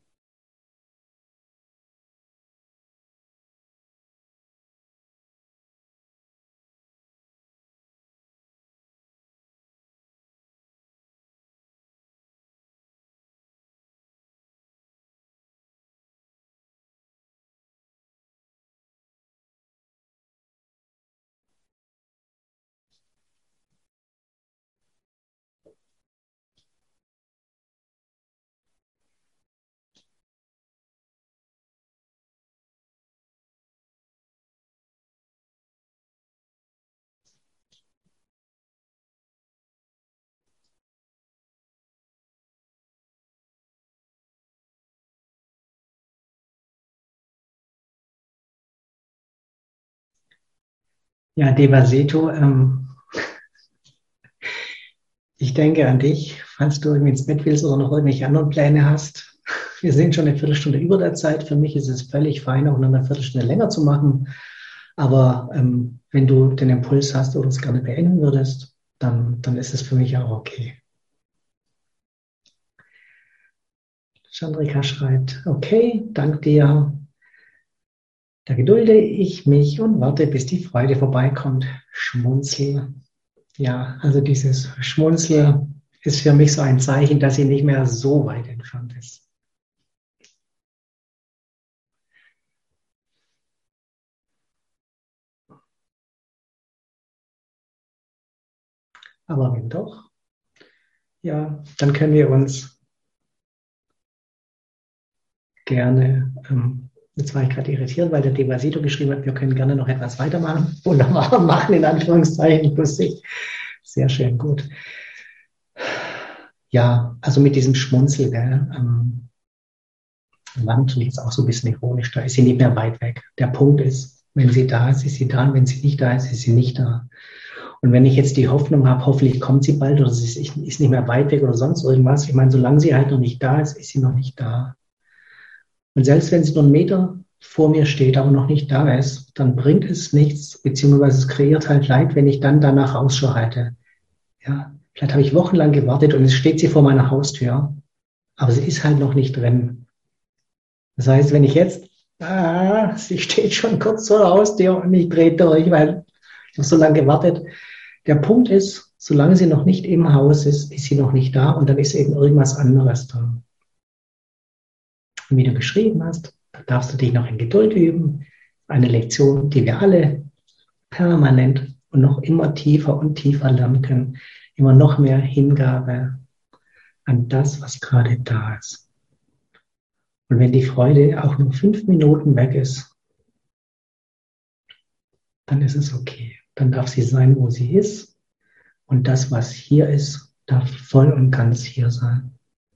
Ja, Devaseto, ähm, ich denke an dich, falls du irgendwie ins Bett willst oder noch irgendwelche anderen Pläne hast. Wir sind schon eine Viertelstunde über der Zeit. Für mich ist es völlig fein, auch noch eine Viertelstunde länger zu machen. Aber ähm, wenn du den Impuls hast oder es gerne beenden würdest, dann, dann ist es für mich auch okay. Chandrika schreibt, okay, dank dir. Da gedulde ich mich und warte, bis die Freude vorbeikommt. Schmunzel. Ja, also dieses Schmunzel ist für mich so ein Zeichen, dass sie nicht mehr so weit entfernt ist. Aber wenn doch, ja, dann können wir uns gerne, ähm, jetzt war ich gerade irritiert, weil der Devasito geschrieben hat, wir können gerne noch etwas weitermachen. Wunderbar machen, in Anführungszeichen, lustig. Sehr schön, gut. Ja, also mit diesem Schmunzel, gell, ähm, war natürlich jetzt auch so ein bisschen ironisch, da ist sie nicht mehr weit weg. Der Punkt ist, wenn sie da ist, ist sie da, und wenn sie nicht da ist, ist sie nicht da. Und wenn ich jetzt die Hoffnung habe, hoffentlich kommt sie bald oder sie ist nicht mehr weit weg oder sonst irgendwas, ich meine, solange sie halt noch nicht da ist, ist sie noch nicht da. Und selbst wenn sie nur einen Meter vor mir steht, aber noch nicht da ist, dann bringt es nichts, beziehungsweise es kreiert halt Leid, wenn ich dann danach Ausschau halte. Ja, vielleicht habe ich wochenlang gewartet und jetzt steht sie vor meiner Haustür, aber sie ist halt noch nicht drin. Das heißt, wenn ich jetzt, ah, sie steht schon kurz vor der Haustür und ich drehe durch, weil ich habe so lange gewartet. Der Punkt ist, solange sie noch nicht im Haus ist, ist sie noch nicht da und dann ist eben irgendwas anderes da. Und wie du geschrieben hast, da darfst du dich noch in Geduld üben. Eine Lektion, die wir alle permanent und noch immer tiefer und tiefer lernen können. Immer noch mehr Hingabe an das, was gerade da ist. Und wenn die Freude auch nur fünf Minuten weg ist, dann ist es okay. Dann darf sie sein, wo sie ist. Und das, was hier ist, darf voll und ganz hier sein.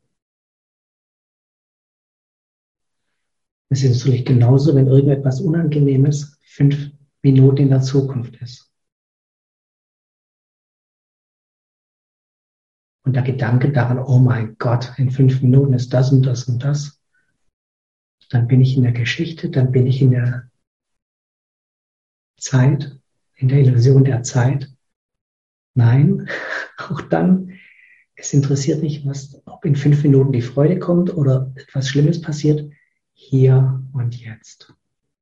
Es ist natürlich genauso, wenn irgendetwas Unangenehmes fünf Minuten in der Zukunft ist. Und der Gedanke daran, oh mein Gott, in fünf Minuten ist das und das und das, dann bin ich in der Geschichte, dann bin ich in der Zeit, in der Illusion der Zeit. Nein, auch dann, es interessiert mich, was, ob in fünf Minuten die Freude kommt oder etwas Schlimmes passiert, hier und jetzt.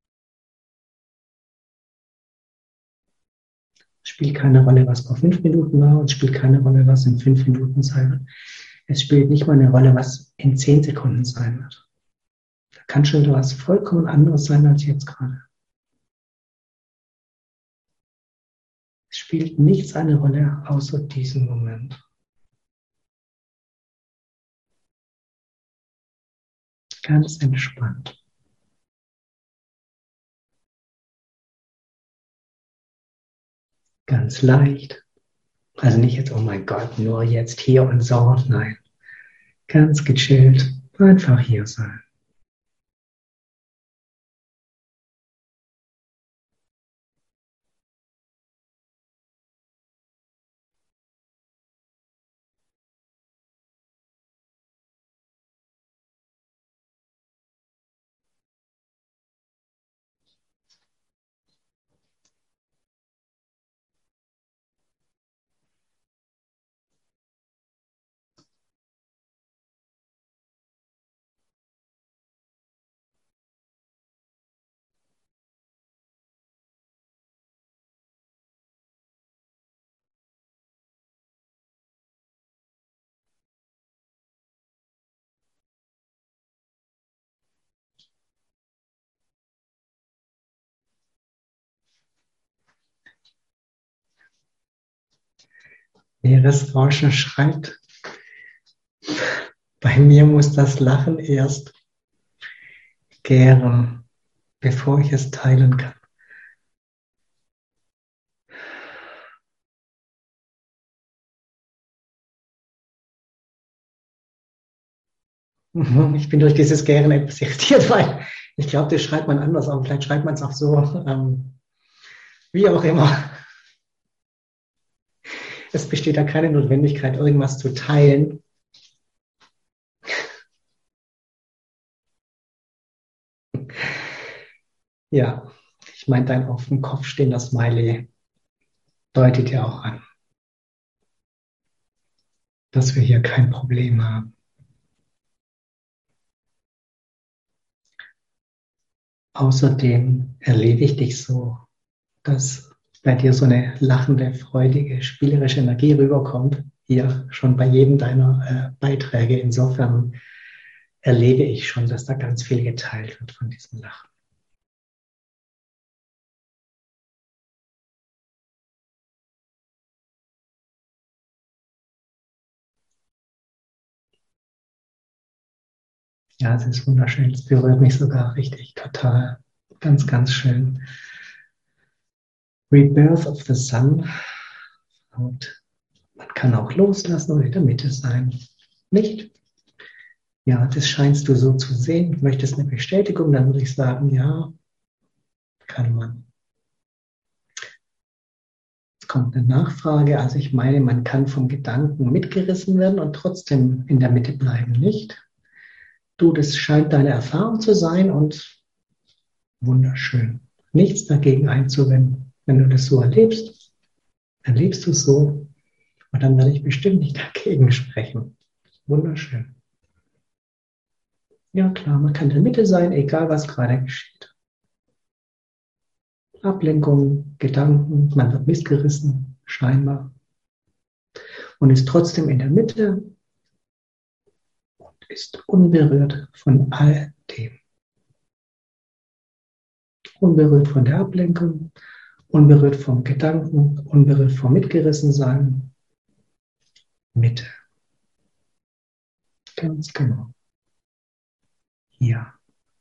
Es spielt keine Rolle, was vor fünf Minuten war, und es spielt keine Rolle, was in fünf Minuten sein wird. Es spielt nicht mal eine Rolle, was in zehn Sekunden sein wird. Da kann schon etwas vollkommen anderes sein als jetzt gerade. Es spielt nichts eine Rolle außer diesem Moment. Ganz entspannt. Ganz leicht. Also nicht jetzt, oh mein Gott, nur jetzt hier und so. Nein. Ganz gechillt. Einfach hier sein. Meeresrauschen schreibt, bei mir muss das Lachen erst gären, bevor ich es teilen kann. Ich bin durch dieses Gären etwas irritiert, weil ich glaube, das schreibt man anders, aber vielleicht schreibt man es auch so, ähm, wie auch immer. Es besteht da keine Notwendigkeit, irgendwas zu teilen. Ja, ich meine, dein auf dem Kopf stehender Smiley deutet ja auch an, dass wir hier kein Problem haben. Außerdem erlebe ich dich so, dass bei dir so eine lachende, freudige, spielerische Energie rüberkommt, hier schon bei jedem deiner äh, Beiträge. Insofern erlebe ich schon, dass da ganz viel geteilt wird von diesem Lachen. Ja, es ist wunderschön. Es berührt mich sogar richtig, total. Ganz, ganz schön. Rebirth of the Sun. Und man kann auch loslassen und in der Mitte sein. Nicht? Ja, das scheinst du so zu sehen. Du möchtest eine Bestätigung, dann würde ich sagen, ja, kann man. Jetzt kommt eine Nachfrage. Also ich meine, man kann vom Gedanken mitgerissen werden und trotzdem in der Mitte bleiben, nicht? Du, das scheint deine Erfahrung zu sein und wunderschön. Nichts dagegen einzuwenden. Wenn du das so erlebst, dann lebst du so und dann werde ich bestimmt nicht dagegen sprechen. Wunderschön. Ja klar, man kann in der Mitte sein, egal was gerade geschieht. Ablenkung, Gedanken, man wird missgerissen, scheinbar. Und ist trotzdem in der Mitte und ist unberührt von all dem. Unberührt von der Ablenkung, unberührt vom Gedanken, unberührt vom Mitgerissensein. Mitte. Ganz genau. Hier.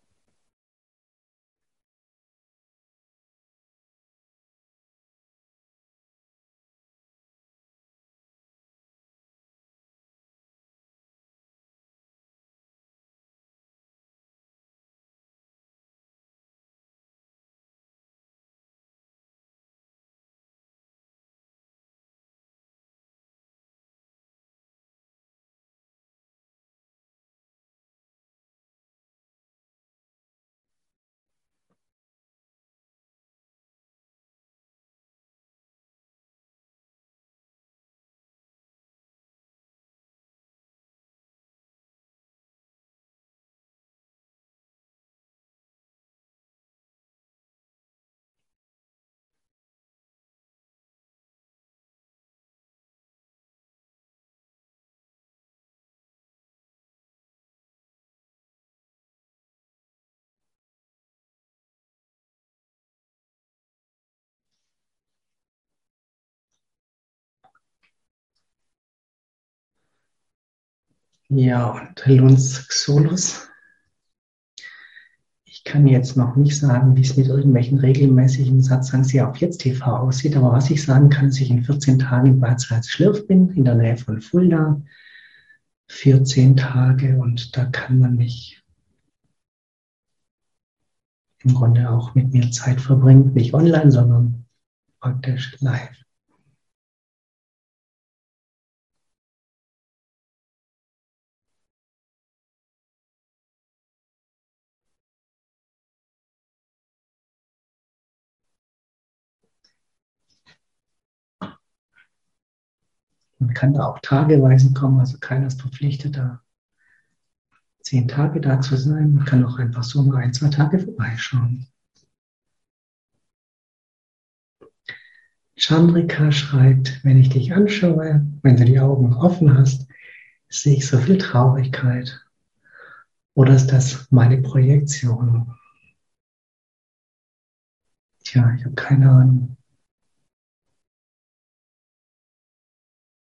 Ja, und Luns Xolus. Ich kann jetzt noch nicht sagen, wie es mit irgendwelchen regelmäßigen Satzangs hier auf Jetzt T V aussieht, aber was ich sagen kann, ist, ich in vierzehn Tagen in Bad Salzschlirf bin, in der Nähe von Fulda. vierzehn Tage und da kann man mich im Grunde auch mit mir Zeit verbringen, nicht online, sondern praktisch live. Man kann da auch tageweise kommen, also keiner ist verpflichtet, da zehn Tage da zu sein. Man kann auch einfach so mal ein, zwei Tage vorbeischauen. Chandrika schreibt, wenn ich dich anschaue, wenn du die Augen offen hast, sehe ich so viel Traurigkeit. Oder ist das meine Projektion? Tja, ich habe keine Ahnung.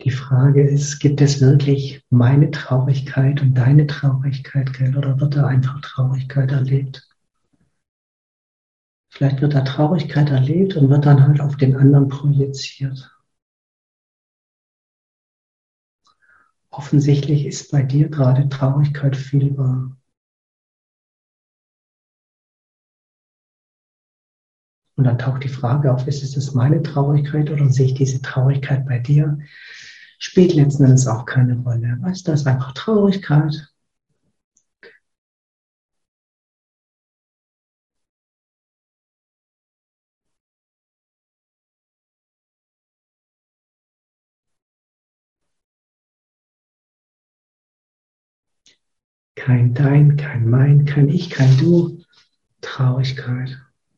Die Frage ist, gibt es wirklich meine Traurigkeit und deine Traurigkeit, gell? Oder wird da einfach Traurigkeit erlebt? Vielleicht wird da Traurigkeit erlebt und wird dann halt auf den anderen projiziert. Offensichtlich ist bei dir gerade Traurigkeit fühlbar. Und dann taucht die Frage auf, ist es meine Traurigkeit oder sehe ich diese Traurigkeit bei dir? Spielt letzten Endes auch keine Rolle. Weißt du, das ist einfach Traurigkeit. Kein Dein, kein Mein, kein Ich, kein Du. Traurigkeit.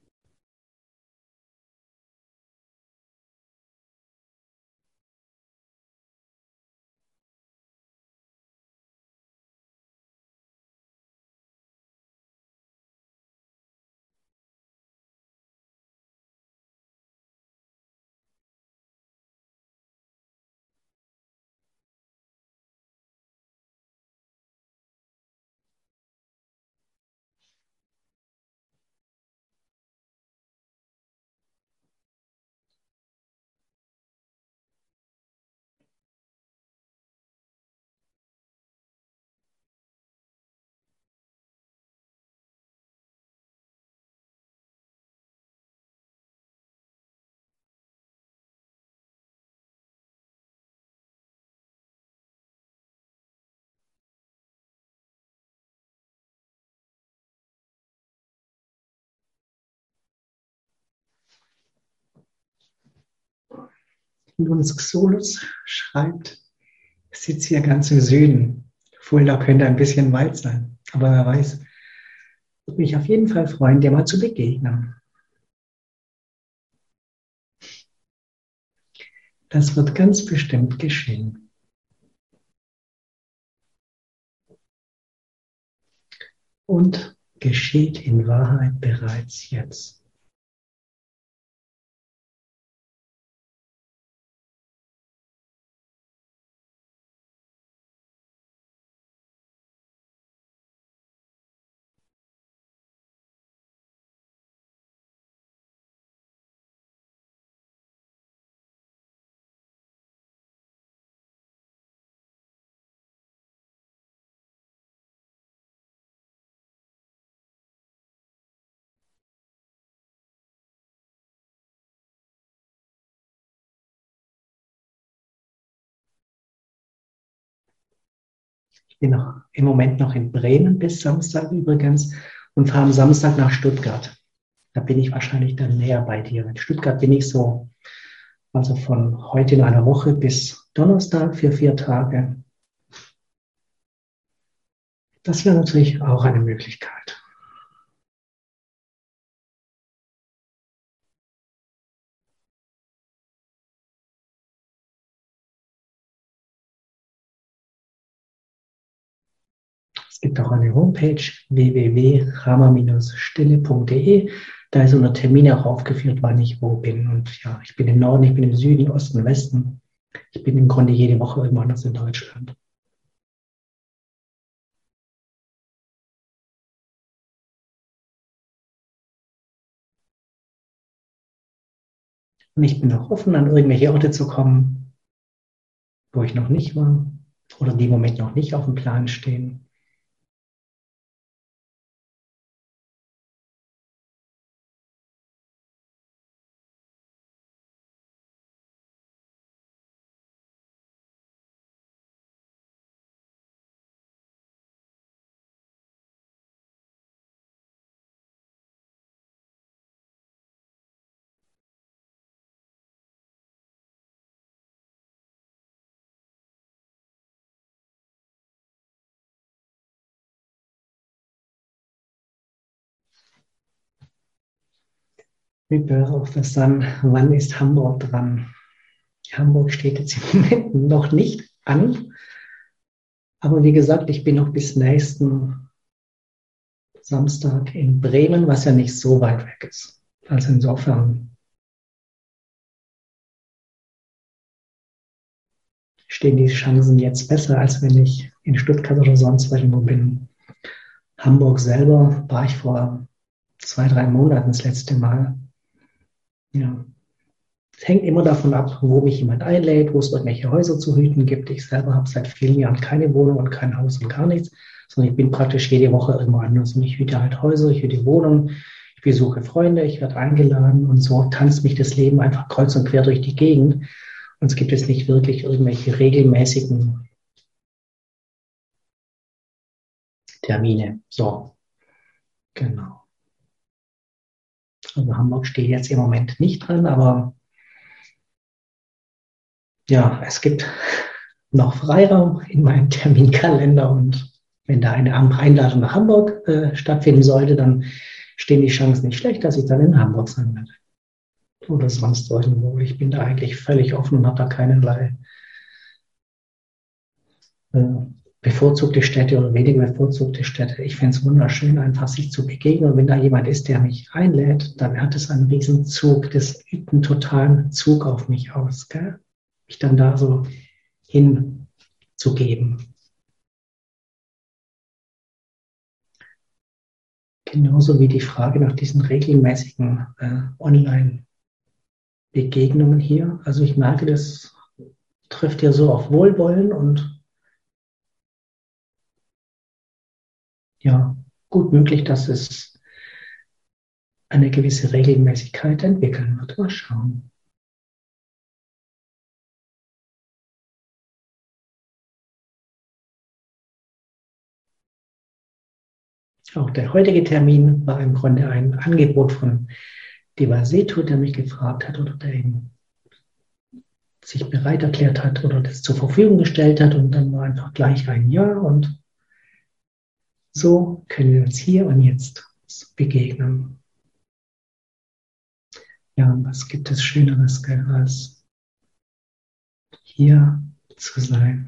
Und uns Xolus schreibt, ich sitze hier ganz im Süden. Fulda könnte ein bisschen weit sein, aber wer weiß. Würde mich auf jeden Fall freuen, dir mal zu begegnen. Das wird ganz bestimmt geschehen. Und geschieht in Wahrheit bereits jetzt. Ich bin noch, im Moment noch in Bremen bis Samstag übrigens und fahre am Samstag nach Stuttgart. Da bin ich wahrscheinlich dann näher bei dir. In Stuttgart bin ich so, also von heute in einer Woche bis Donnerstag für vier Tage. Das wäre natürlich auch eine Möglichkeit. Es gibt auch eine Homepage w w w punkt rama Bindestrich stille punkt de. Da ist unter Termine auch aufgeführt, wann ich wo bin. Und ja, ich bin im Norden, ich bin im Süden, Osten, Westen. Ich bin im Grunde jede Woche irgendwo anders in Deutschland. Und ich bin auch offen, an irgendwelche Orte zu kommen, wo ich noch nicht war oder die im Moment noch nicht auf dem Plan stehen. Rebirth of the Sun, wann ist Hamburg dran? Hamburg steht jetzt im Moment noch nicht an. Aber wie gesagt, ich bin noch bis nächsten Samstag in Bremen, was ja nicht so weit weg ist. Also insofern stehen die Chancen jetzt besser, als wenn ich in Stuttgart oder sonst irgendwo bin. Hamburg selber war ich vor zwei, drei Monaten das letzte Mal. Ja. Es hängt immer davon ab, wo mich jemand einlädt, wo es irgendwelche Häuser zu hüten gibt. Ich selber habe seit vielen Jahren keine Wohnung und kein Haus und gar nichts, sondern ich bin praktisch jede Woche irgendwo anders. Und ich hüte halt Häuser, ich hüte Wohnungen, ich besuche Freunde, ich werde eingeladen und so tanzt mich das Leben einfach kreuz und quer durch die Gegend. Und es gibt jetzt nicht wirklich irgendwelche regelmäßigen Termine. So, genau. Also Hamburg steht jetzt im Moment nicht drin, aber ja, es gibt noch Freiraum in meinem Terminkalender und wenn da eine Einladung nach Hamburg äh, stattfinden sollte, dann stehen die Chancen nicht schlecht, dass ich dann in Hamburg sein werde. Oder sonst irgendwo. Ich bin da eigentlich völlig offen und habe da keinerlei äh, bevorzugte Städte oder weniger bevorzugte Städte. Ich finde es wunderschön, einfach sich zu begegnen. Und wenn da jemand ist, der mich einlädt, dann hat es einen riesen Zug, das übt einen totalen Zug auf mich aus, gell? Mich dann da so hinzugeben. Genauso wie die Frage nach diesen regelmäßigen äh, Online-Begegnungen hier. Also ich merke, das trifft ja so auf Wohlwollen und ja, gut möglich, dass es eine gewisse Regelmäßigkeit entwickeln wird. Mal schauen. Auch der heutige Termin war im Grunde ein Angebot von Devaseto, der mich gefragt hat oder der eben sich bereit erklärt hat oder das zur Verfügung gestellt hat und dann war einfach gleich ein Ja und so können wir uns hier und jetzt begegnen. Ja, und was gibt es Schöneres, als hier zu sein?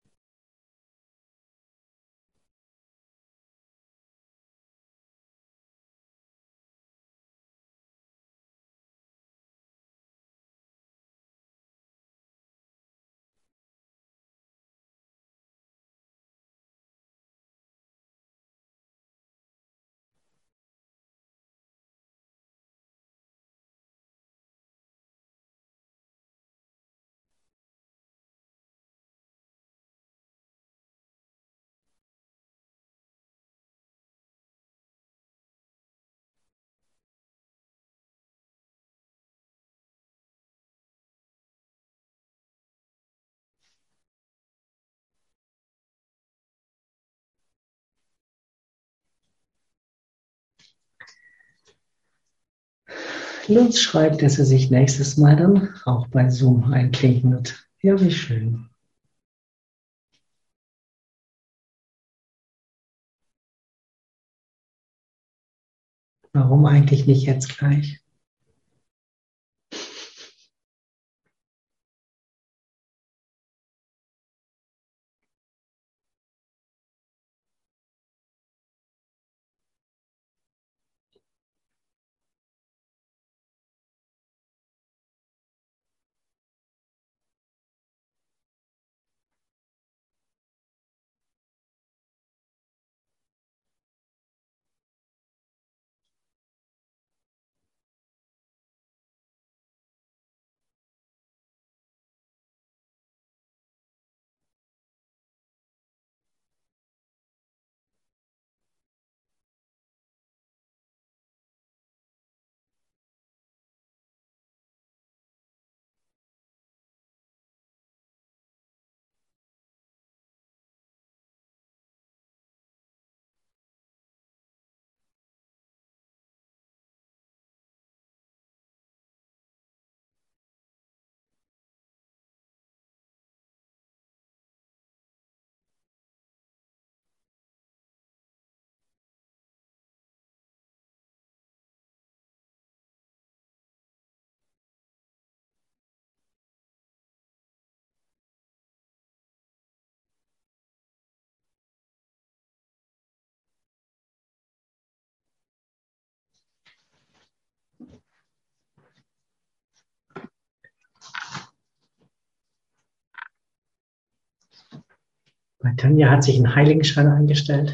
Lutz schreibt, dass er sich nächstes Mal dann auch bei Zoom einklinken wird. Ja, wie schön. Warum eigentlich nicht jetzt gleich? Tanja hat sich einen Heiligenschein eingestellt.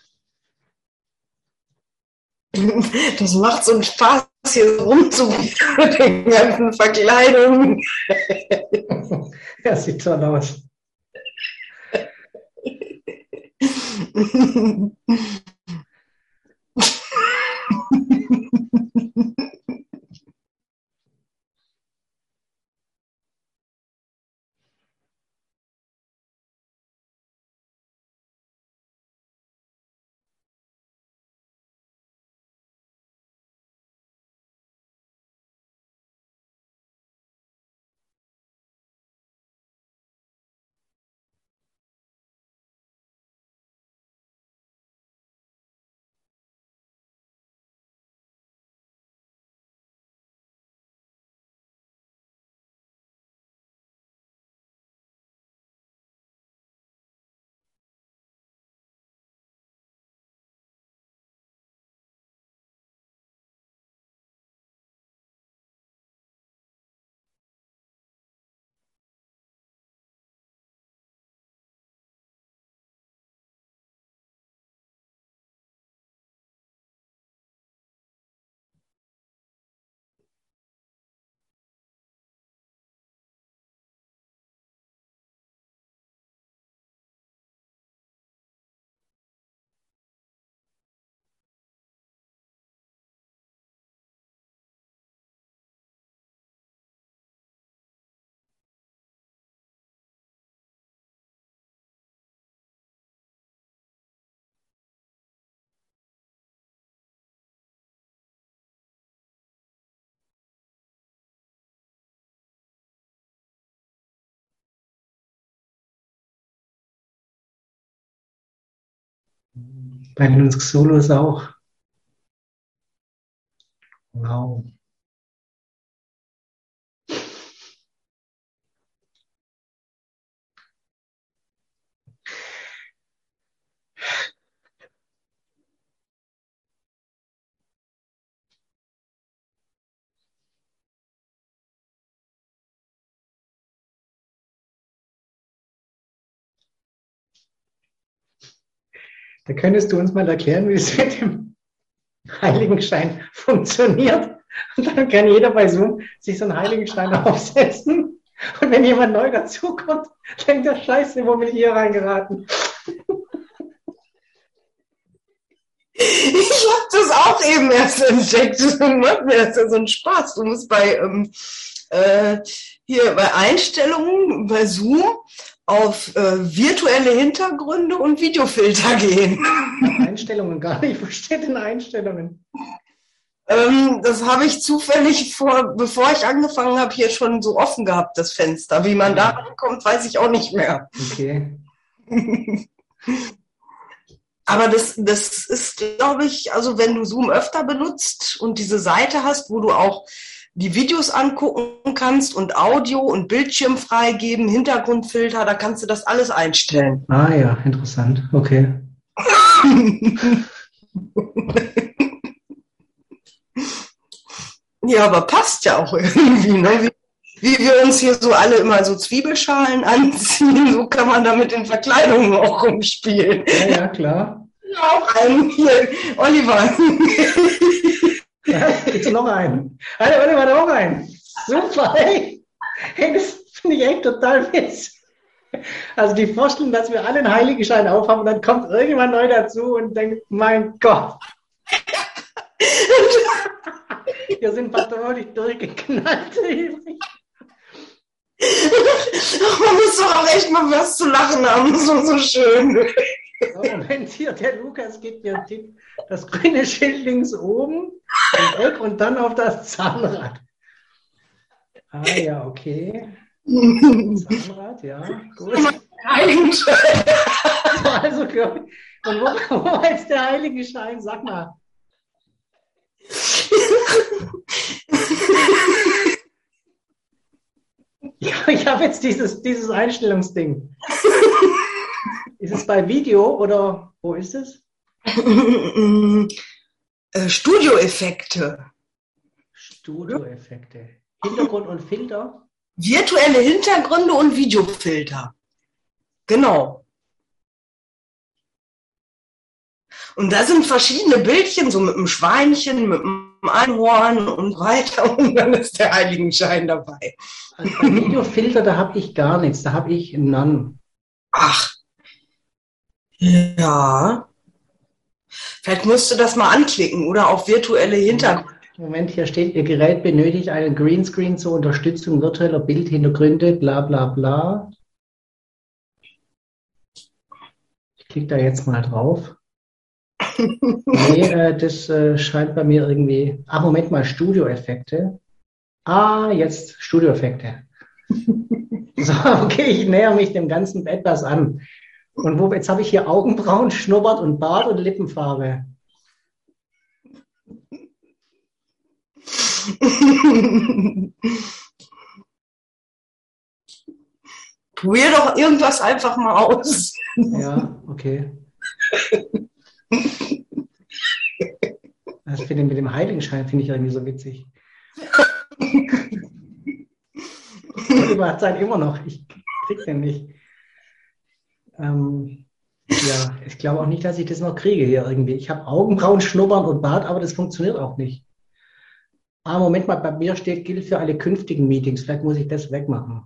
Das macht so einen Spaß, hier rumzubiegen mit den ganzen Verkleidungen. Ja, sieht toll aus. Bei uns Solos auch. Wow. Da könntest du uns mal erklären, wie es mit dem Heiligenschein funktioniert. Und dann kann jeder bei Zoom sich so einen Heiligenschein aufsetzen. Und wenn jemand neu dazukommt, denkt er, Scheiße, wo bin ich hier reingeraten? Ich habe das auch eben erst entdeckt. Deswegen macht mir das ja so einen Spaß. Du musst bei ähm, äh, hier bei Einstellungen bei Zoom auf äh, virtuelle Hintergründe und Videofilter gehen. Einstellungen gar nicht. Wo steht denn Einstellungen? Ähm, das habe ich zufällig vor, bevor ich angefangen habe, hier schon so offen gehabt, das Fenster. Wie man da rankommt, weiß ich auch nicht mehr. Okay. Aber das, das ist, glaube ich, also wenn du Zoom öfter benutzt und diese Seite hast, wo du auch die Videos angucken kannst und Audio und Bildschirm freigeben, Hintergrundfilter, da kannst du das alles einstellen. Ah ja, interessant. Okay. Ja, aber passt ja auch irgendwie, ne? Wie, wie wir uns hier so alle immer so Zwiebelschalen anziehen, so kann man da mit den Verkleidungen auch rumspielen. Ja, ja, klar. Ja, auch einen hier, Oliver. Ja, gibt's noch einen? Alter, warte mal, noch einen. Super, hey. Hey, das finde ich echt total witzig. Also die Vorstellung, dass wir alle einen Heiligenschein aufhaben und dann kommt irgendjemand neu dazu und denkt, mein Gott. Wir sind pathologisch durchgeknallt. Man muss doch auch echt mal was zu lachen haben, das ist so, so schön. So, Moment, hier, der Lukas gibt mir einen Tipp. Das grüne Schild links oben und, und dann auf das Zahnrad. Ah ja, okay. Zahnrad, ja, gut. Heiligenschein. Also, und wo, wo war jetzt der Heiligenschein? Sag mal. Ja, ich habe jetzt dieses, dieses Einstellungsding. Ist es bei Video oder wo ist es? Studioeffekte. Studioeffekte. Hintergrund und Filter? Virtuelle Hintergründe und Videofilter. Genau. Und da sind verschiedene Bildchen, so mit einem Schweinchen, mit einem Einhorn und weiter. Und dann ist der Heiligenschein dabei. Also beim Videofilter, da habe ich gar nichts. Da habe ich None. Ach. Ja. Vielleicht musst du das mal anklicken oder auf virtuelle Hintergründe. Moment, hier steht, Ihr Gerät benötigt einen Greenscreen zur Unterstützung virtueller Bildhintergründe, bla bla bla. Ich klicke da jetzt mal drauf. Nee, äh, das äh, scheint bei mir irgendwie... Ah, Moment mal, Studioeffekte. Ah, jetzt Studioeffekte. So, okay, ich näher mich dem Ganzen etwas an. Und wo, jetzt habe ich hier Augenbrauen, Schnurrbart und Bart und Lippenfarbe. Probier doch irgendwas einfach mal aus. Ja, okay. Das finde ich mit dem Heiligenschein finde ich irgendwie so witzig. Oliver hat seinen immer noch. Ich krieg den nicht. Ähm, ja, ich glaube auch nicht, dass ich das noch kriege hier irgendwie. Ich habe Augenbrauen, Schnurrbart und Bart, aber das funktioniert auch nicht. Ah, Moment mal, bei mir steht, gilt für alle künftigen Meetings. Vielleicht muss ich das wegmachen.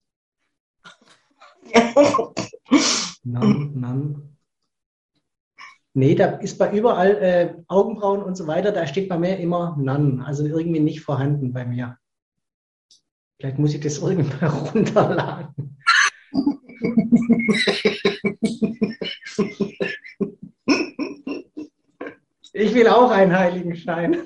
Nan, nan. Nee, da ist bei überall äh, Augenbrauen und so weiter, da steht bei mir immer None, also irgendwie nicht vorhanden bei mir. Vielleicht muss ich das irgendwann runterladen. Ich will auch einen Heiligenschein.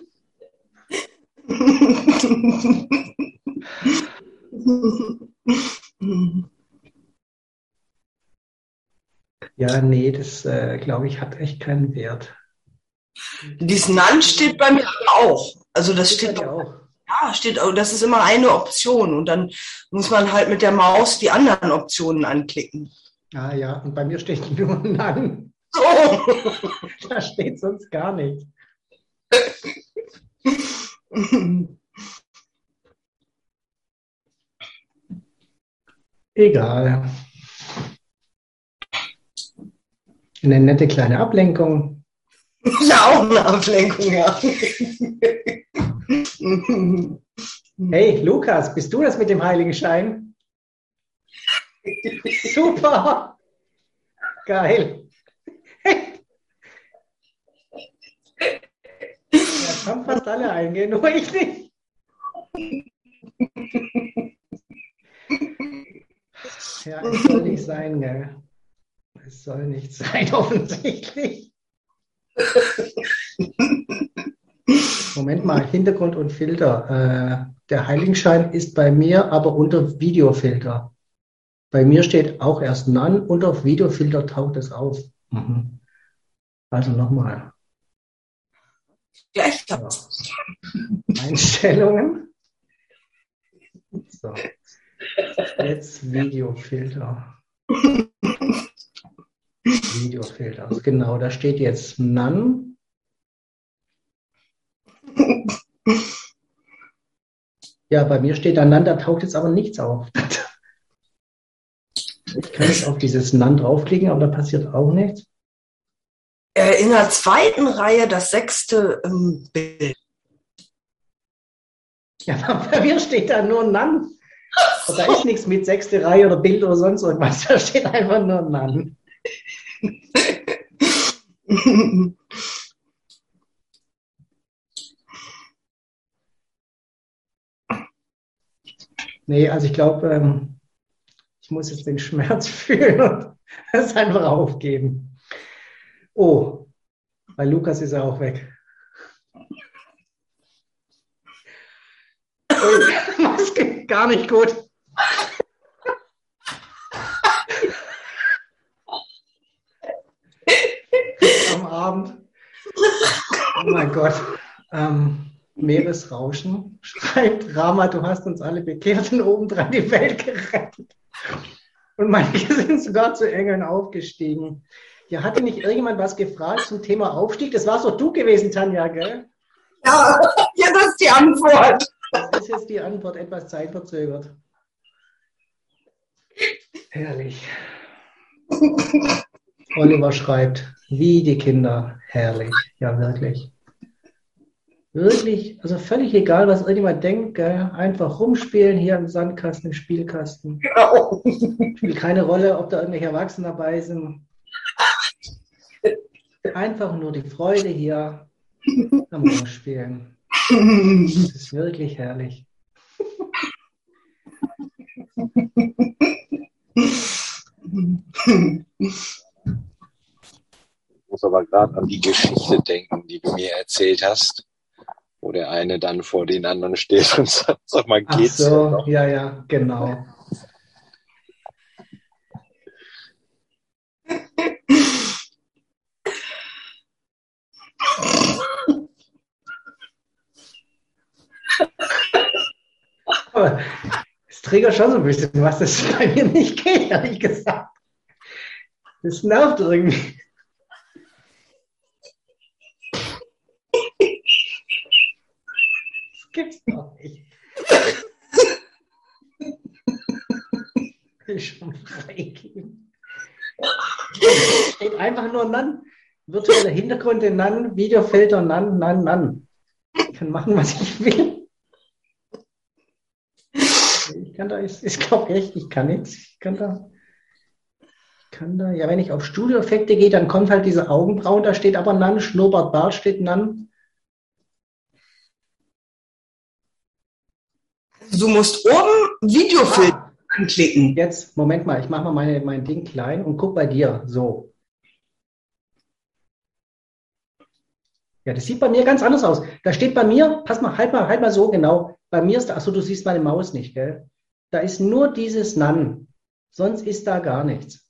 Ja, nee, das äh, glaube ich, hat echt keinen Wert. Dieses None steht bei mir aber auch. Also das steht bei dir auch. Ja, steht, das ist immer eine Option und dann muss man halt mit der Maus die anderen Optionen anklicken. Ah ja, und bei mir steht nur None. Oh. Da steht sonst gar nicht. Egal. Eine nette kleine Ablenkung. Ja, auch eine Ablenkung, ja. Hey, Lukas, bist du das mit dem Heiligenschein? Super! Geil! Ja, haben fast alle eingehen, nur ich nicht. Ja, es soll nicht sein, gell? Es soll nicht sein, offensichtlich. Moment mal, Hintergrund und Filter. Äh, der Heiligenschein ist bei mir aber unter Videofilter. Bei mir steht auch erst None und auf Videofilter taucht es auf. Mhm. Also nochmal. Ja, ich hab's. So. Einstellungen. So. Jetzt Videofilter. Videofilter. Genau, da steht jetzt None. Ja, bei mir steht da None, da taucht jetzt aber nichts auf. Ich kann jetzt auf dieses None draufklicken, aber da passiert auch nichts. In der zweiten Reihe das sechste ähm, Bild. Ja, bei mir steht da nur None. Da ist nichts mit sechste Reihe oder Bild oder sonst irgendwas. Da steht einfach nur None. Nee, also ich glaube, ähm, ich muss jetzt den Schmerz fühlen und es einfach aufgeben. Oh, bei Lukas ist er auch weg. Das geht gar nicht gut. Am Abend. Oh mein Gott. Ähm, Meeresrauschen schreibt, Rama, du hast uns alle bekehrt und obendran die Welt gerettet. Und manche sind sogar zu Engeln aufgestiegen. Ja, hatte nicht irgendjemand was gefragt zum Thema Aufstieg? Das warst doch du gewesen, Tanja, gell? Ja, ja, das ist die Antwort. Das ist jetzt die Antwort, etwas zeitverzögert. Herrlich. Oliver schreibt, wie die Kinder. Herrlich. Ja, wirklich. Wirklich, also völlig egal, was irgendjemand denkt, gell? Einfach rumspielen hier im Sandkasten, im Spielkasten. Genau. Spielt keine Rolle, ob da irgendwelche Erwachsene dabei sind. Einfach nur die Freude hier am Rumspielen. Das ist wirklich herrlich. Ich muss aber gerade an die Geschichte denken, die du mir erzählt hast, wo der eine dann vor den anderen steht und sagt, sag mal, Ach geht's denn so, noch? ja, ja, genau. Aber es triggert schon so ein bisschen, was das bei mir nicht geht, ehrlich gesagt. Das nervt irgendwie. Das gibt's doch nicht. Will ich schon freigeben. Es steht einfach nur Nan. Virtuelle Hintergründe Nan, Videofilter Nan, Nan, Nan. Ich kann machen, was ich will. Ich kann da, ich, ich glaube echt, ich kann nichts. Ich kann da, ich kann da, ja, wenn ich auf Studioeffekte gehe, dann kommt halt diese Augenbrauen, da steht aber Nan, Schnurrbart, Bart steht Nan. Du musst oben Videofilm Ah, anklicken. jetzt, Moment mal, ich mache mal meine, mein Ding klein und guck bei dir. So. Ja, das sieht bei mir ganz anders aus. Da steht bei mir, pass mal, halt mal, halt mal so genau. Bei mir ist da, achso, du siehst meine Maus nicht, gell? Da ist nur dieses Nan. Sonst ist da gar nichts.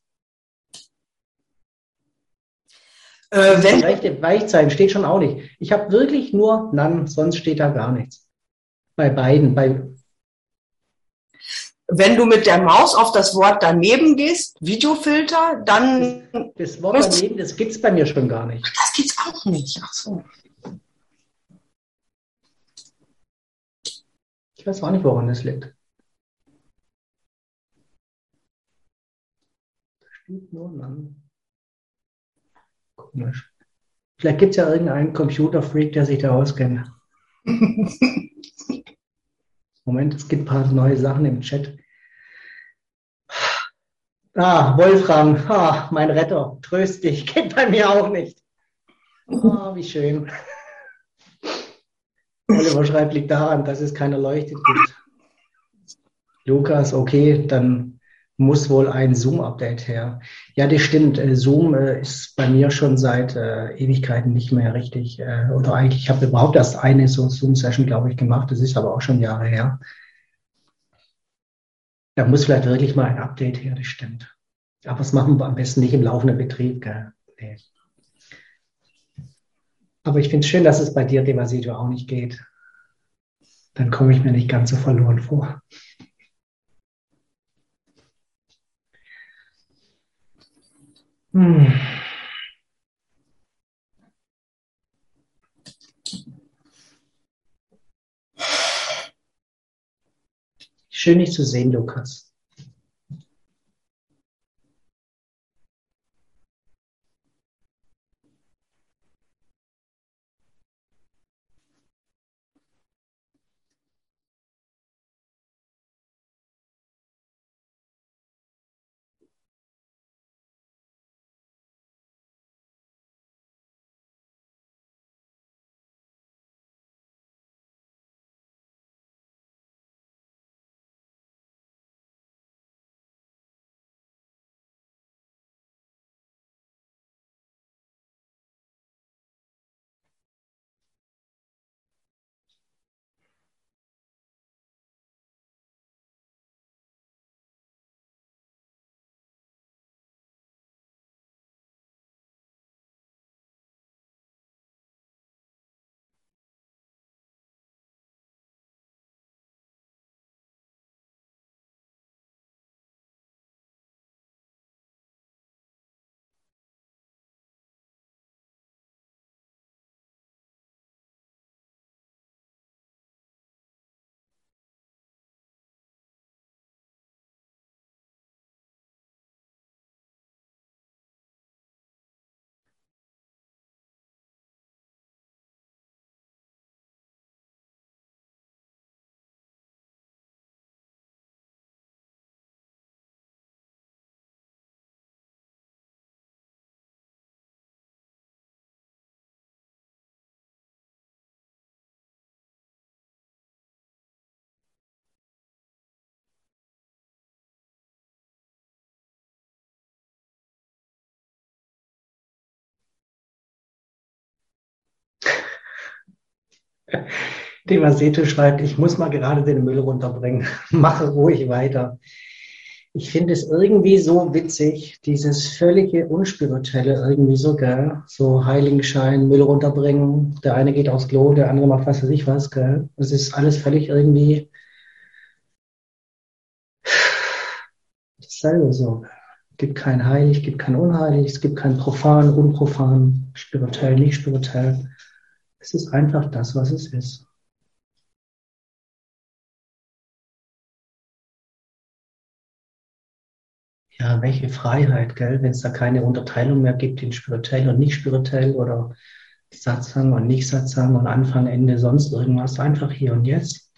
Äh, wenn, Rechte Weichzeichen steht schon auch nicht. Ich habe wirklich nur Nan, sonst steht da gar nichts. Bei beiden. Bei, wenn du mit der Maus auf das Wort daneben gehst, Videofilter, dann das Wort daneben, das gibt es bei mir schon gar nicht. das geht's auch nicht. Ach so. Ich weiß auch nicht, woran das liegt. Da steht nur Nan. Komisch. Vielleicht gibt es ja irgendeinen Computerfreak, der sich da auskennt. Moment, es gibt ein paar neue Sachen im Chat. Ah, Wolfram, ah, mein Retter, tröst dich, geht bei mir auch nicht. Ah, wie schön. Oliver schreibt, liegt daran, dass es keine Leuchte gibt. Lukas, okay, dann muss wohl ein Zoom-Update her. Ja, das stimmt. Äh, Zoom äh, ist bei mir schon seit äh, Ewigkeiten nicht mehr richtig. Äh, oder eigentlich, ich habe überhaupt erst eine so Zoom-Session, glaube ich, gemacht. Das ist aber auch schon Jahre her. Da muss vielleicht wirklich mal ein Update her, das stimmt. Aber das machen wir am besten nicht im laufenden Betrieb, gell? Nee. Aber ich finde es schön, dass es bei dir, Demasito, auch nicht geht. Dann komme ich mir nicht ganz so verloren vor. Hm. Schön, dich zu sehen, Lukas. Devaseto schreibt, ich muss mal gerade den Müll runterbringen. Mache ruhig weiter. Ich finde es irgendwie so witzig, dieses völlige Unspirituelle irgendwie so, gell? So Heiligenschein, Müll runterbringen. Der eine geht aufs Klo, der andere macht was weiß ich was, gell? Das ist alles völlig irgendwie dasselbe so. Es gibt kein Heilig, es gibt kein Unheilig, es gibt kein Profan, Unprofan, spirituell, nicht spirituell. Es ist einfach das, was es ist. Ja, welche Freiheit, gell, wenn es da keine Unterteilung mehr gibt in spirituell und nicht spirituell oder Satsang und nicht Satsang und Anfang, Ende, sonst irgendwas. Einfach hier und jetzt.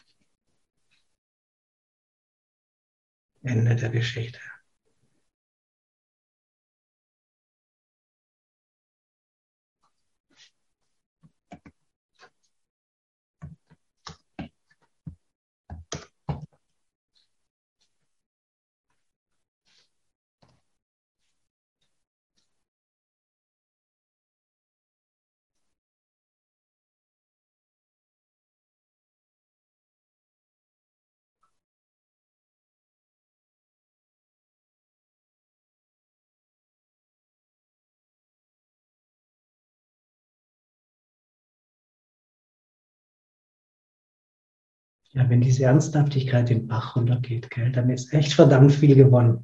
Ende der Geschichte. Ja, wenn diese Ernsthaftigkeit den Bach runtergeht, gell, dann ist echt verdammt viel gewonnen.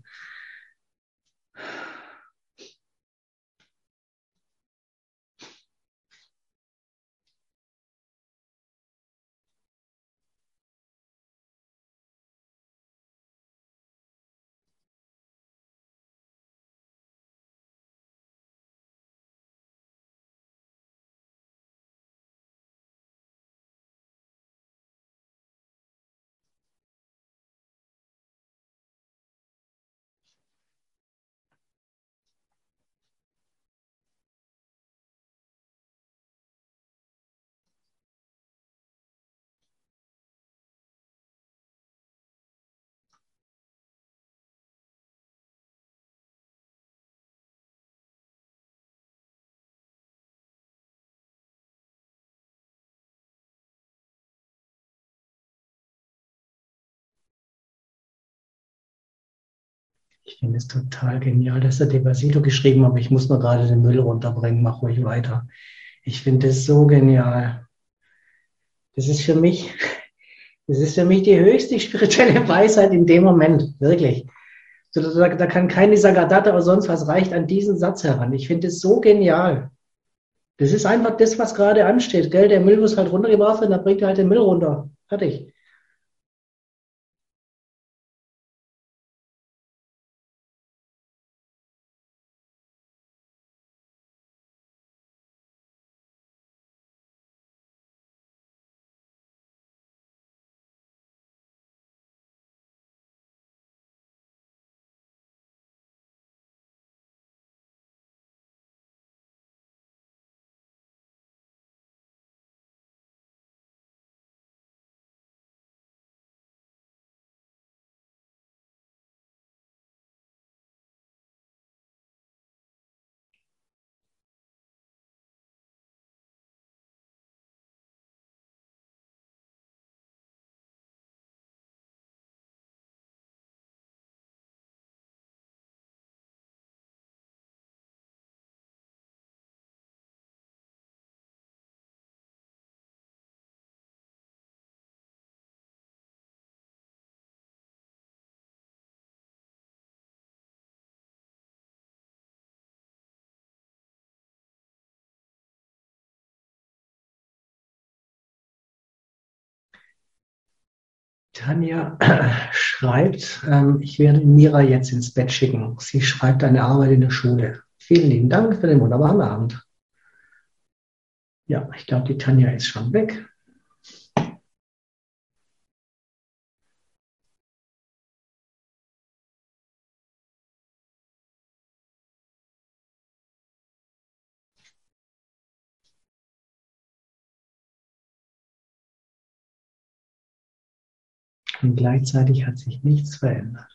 Ich finde es total genial, dass der Devassito geschrieben hat, aber ich muss nur gerade den Müll runterbringen, mach ruhig weiter. Ich finde es so genial. Das ist für mich, das ist für mich die höchste spirituelle Weisheit in dem Moment, wirklich. So, da, da kann kein Nisargadatta oder sonst was reicht an diesen Satz heran. Ich finde es so genial. Das ist einfach das, was gerade ansteht, gell? Der Müll muss halt runtergebracht werden, dann bringt er halt den Müll runter. Fertig. Tanja schreibt, ähm, ich werde Mira jetzt ins Bett schicken. Sie schreibt eine Arbeit in der Schule. Vielen lieben Dank für den wunderbaren Abend. Ja, ich glaube, die Tanja ist schon weg. Und gleichzeitig hat sich nichts verändert.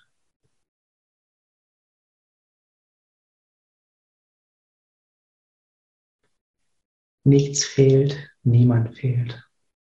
Nichts fehlt, niemand fehlt.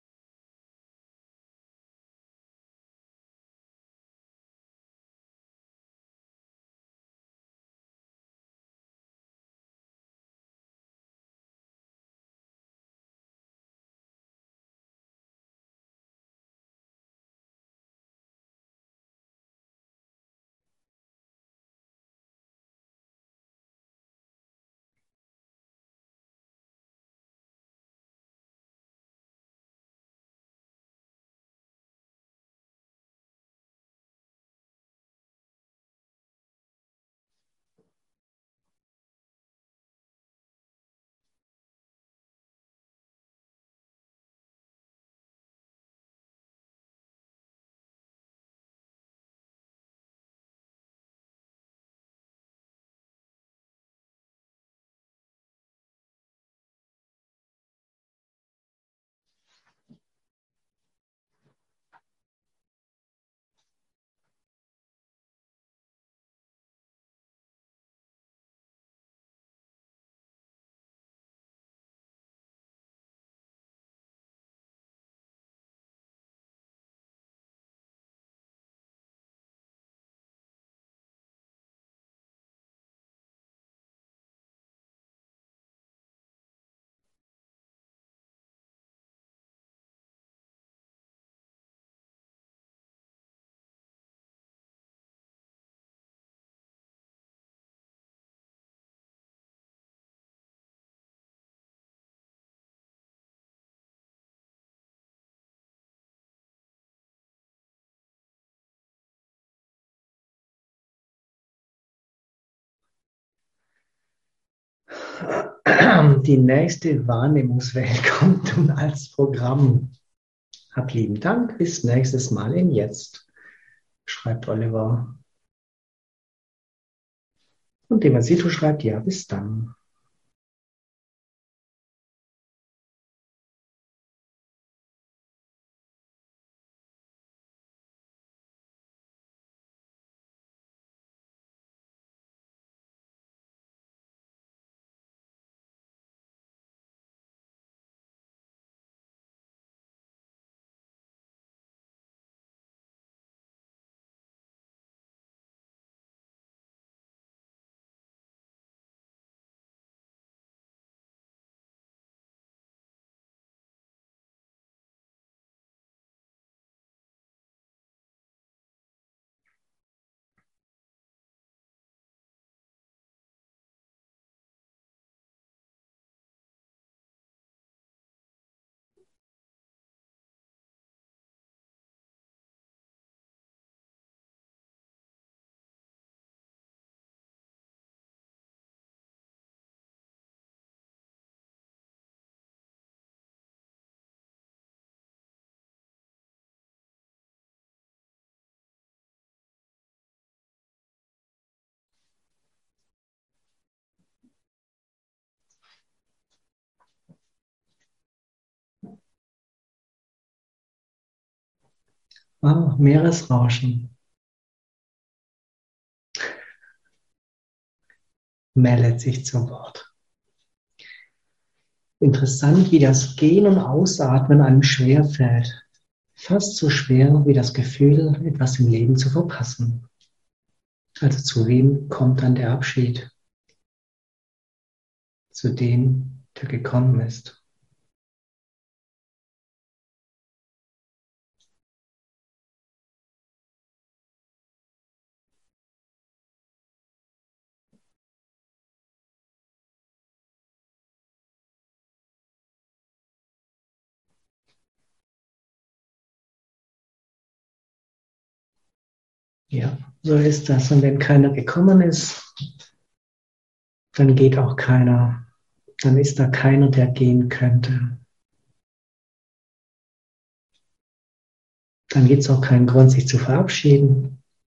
Die nächste Wahrnehmungswelt kommt nun als Programm. Hab lieben Dank, bis nächstes Mal in Jetzt, schreibt Oliver. Und Demasito schreibt, ja, bis dann. Ah, Meeresrauschen. Meldet sich zu Wort. Interessant, wie das Gehen und Ausatmen einem schwerfällt. Fast so schwer wie das Gefühl, etwas im Leben zu verpassen. Also zu wem kommt dann der Abschied? Zu dem, der gekommen ist. Ja, so ist das. Und wenn keiner gekommen ist, dann geht auch keiner. Dann ist da keiner, der gehen könnte. Dann gibt es auch keinen Grund, sich zu verabschieden.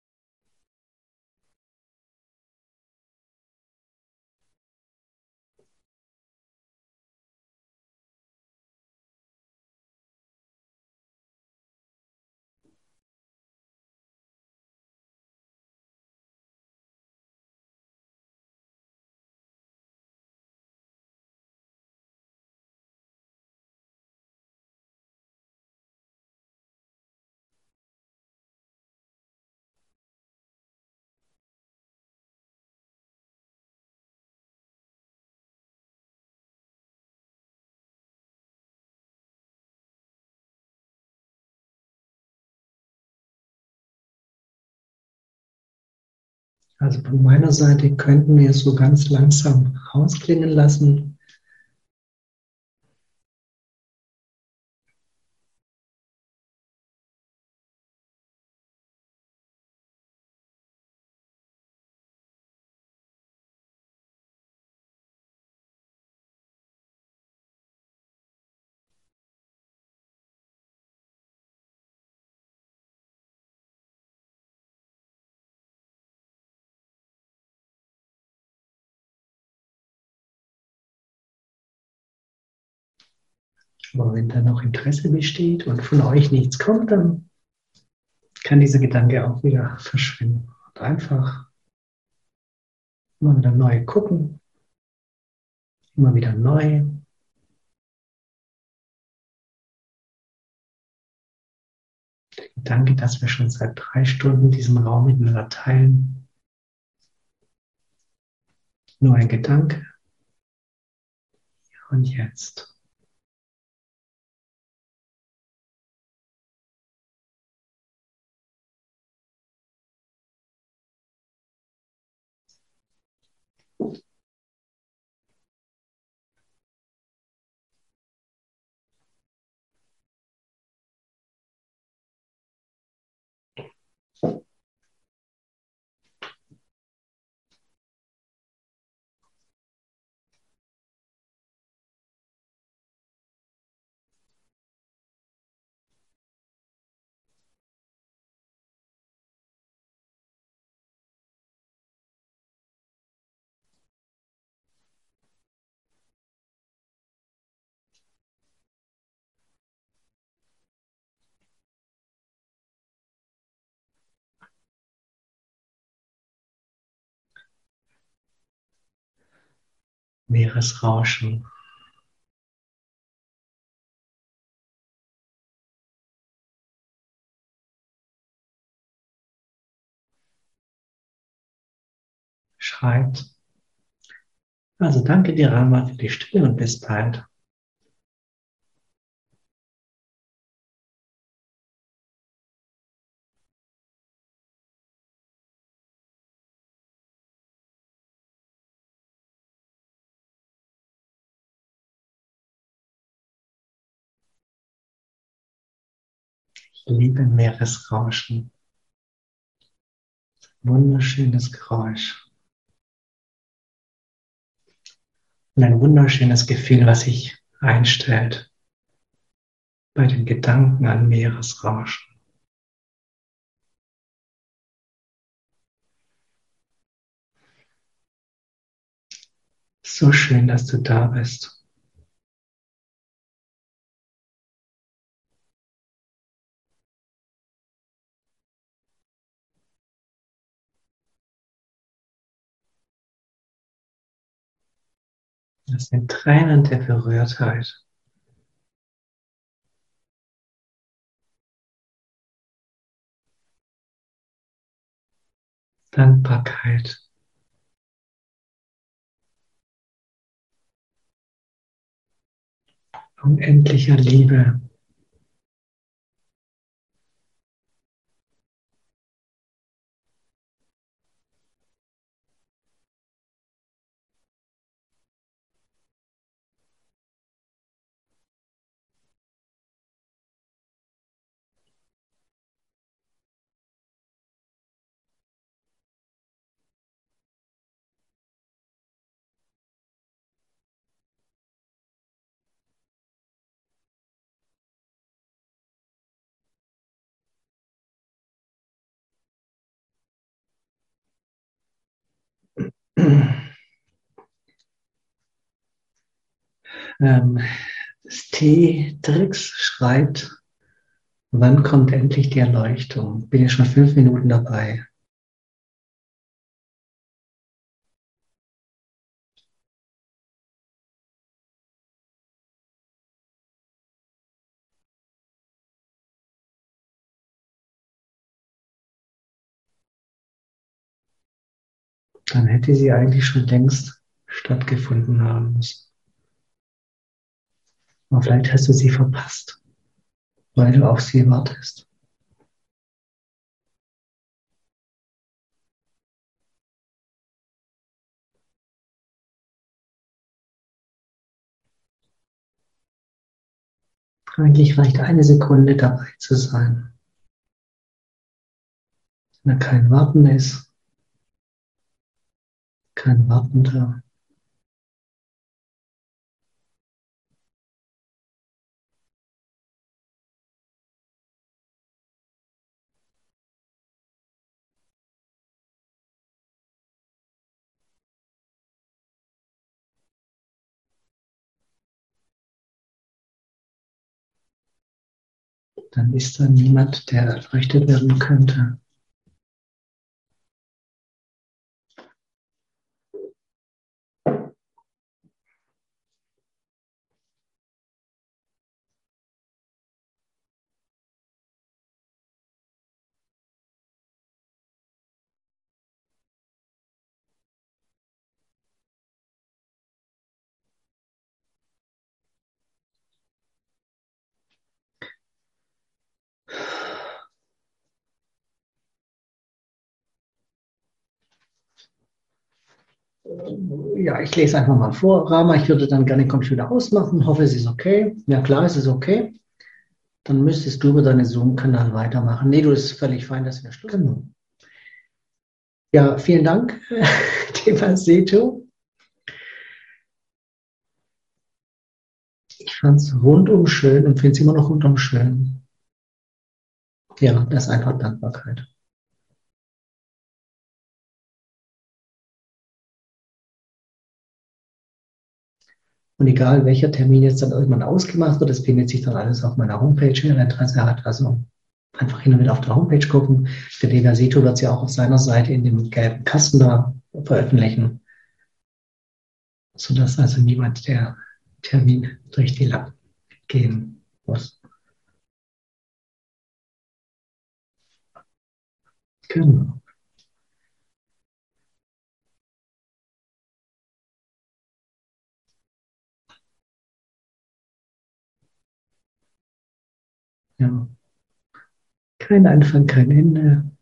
Also von meiner Seite könnten wir es so ganz langsam rausklingen lassen. Aber wenn da noch Interesse besteht und von euch nichts kommt, dann kann dieser Gedanke auch wieder verschwinden. Und einfach immer wieder neu gucken, immer wieder neu. Der Gedanke, dass wir schon seit drei Stunden diesen Raum miteinander teilen. Nur ein Gedanke. Und jetzt. Meeresrauschen. Schreibt. Also danke dir, Rama, für die Stille und bis bald. Ich liebe Meeresrauschen. Wunderschönes Geräusch. Und ein wunderschönes Gefühl, was sich einstellt bei den Gedanken an Meeresrauschen. So schön, dass du da bist. Das sind Tränen der Berührtheit. Dankbarkeit. Unendlicher Liebe. Ähm, das T-Trix schreibt, wann kommt endlich die Erleuchtung? Bin ja schon fünf Minuten dabei. Dann hätte sie eigentlich schon längst stattgefunden haben müssen. Aber vielleicht hast du sie verpasst, weil du auf sie wartest. Eigentlich reicht eine Sekunde dabei zu sein. Wenn da kein Warten ist, kein Wartender. Dann ist da niemand, der erleuchtet werden könnte. Ja, ich lese einfach mal vor. Rama, ich würde dann gerne den Computer ausmachen. Hoffe, es ist okay. Ja, klar, es ist okay. Dann müsstest du über deinen Zoom-Kanal weitermachen. Nee, du, ist völlig fein, dass wir Schluss machen. Ja, vielen Dank, Devaseto. Ich fand es rundum schön und finde es immer noch rundum schön. Ja, das ist einfach Dankbarkeit. Und egal, welcher Termin jetzt dann irgendwann ausgemacht wird, das findet sich dann alles auf meiner Homepage, wer Interesse hat. Also einfach hin und wieder auf der Homepage gucken. Der Devaseto wird es ja auch auf seiner Seite in dem gelben Kasten da veröffentlichen. sodass also niemand der Termin durch die Lappen gehen muss. Genau. Ja. Kein Anfang, kein Ende.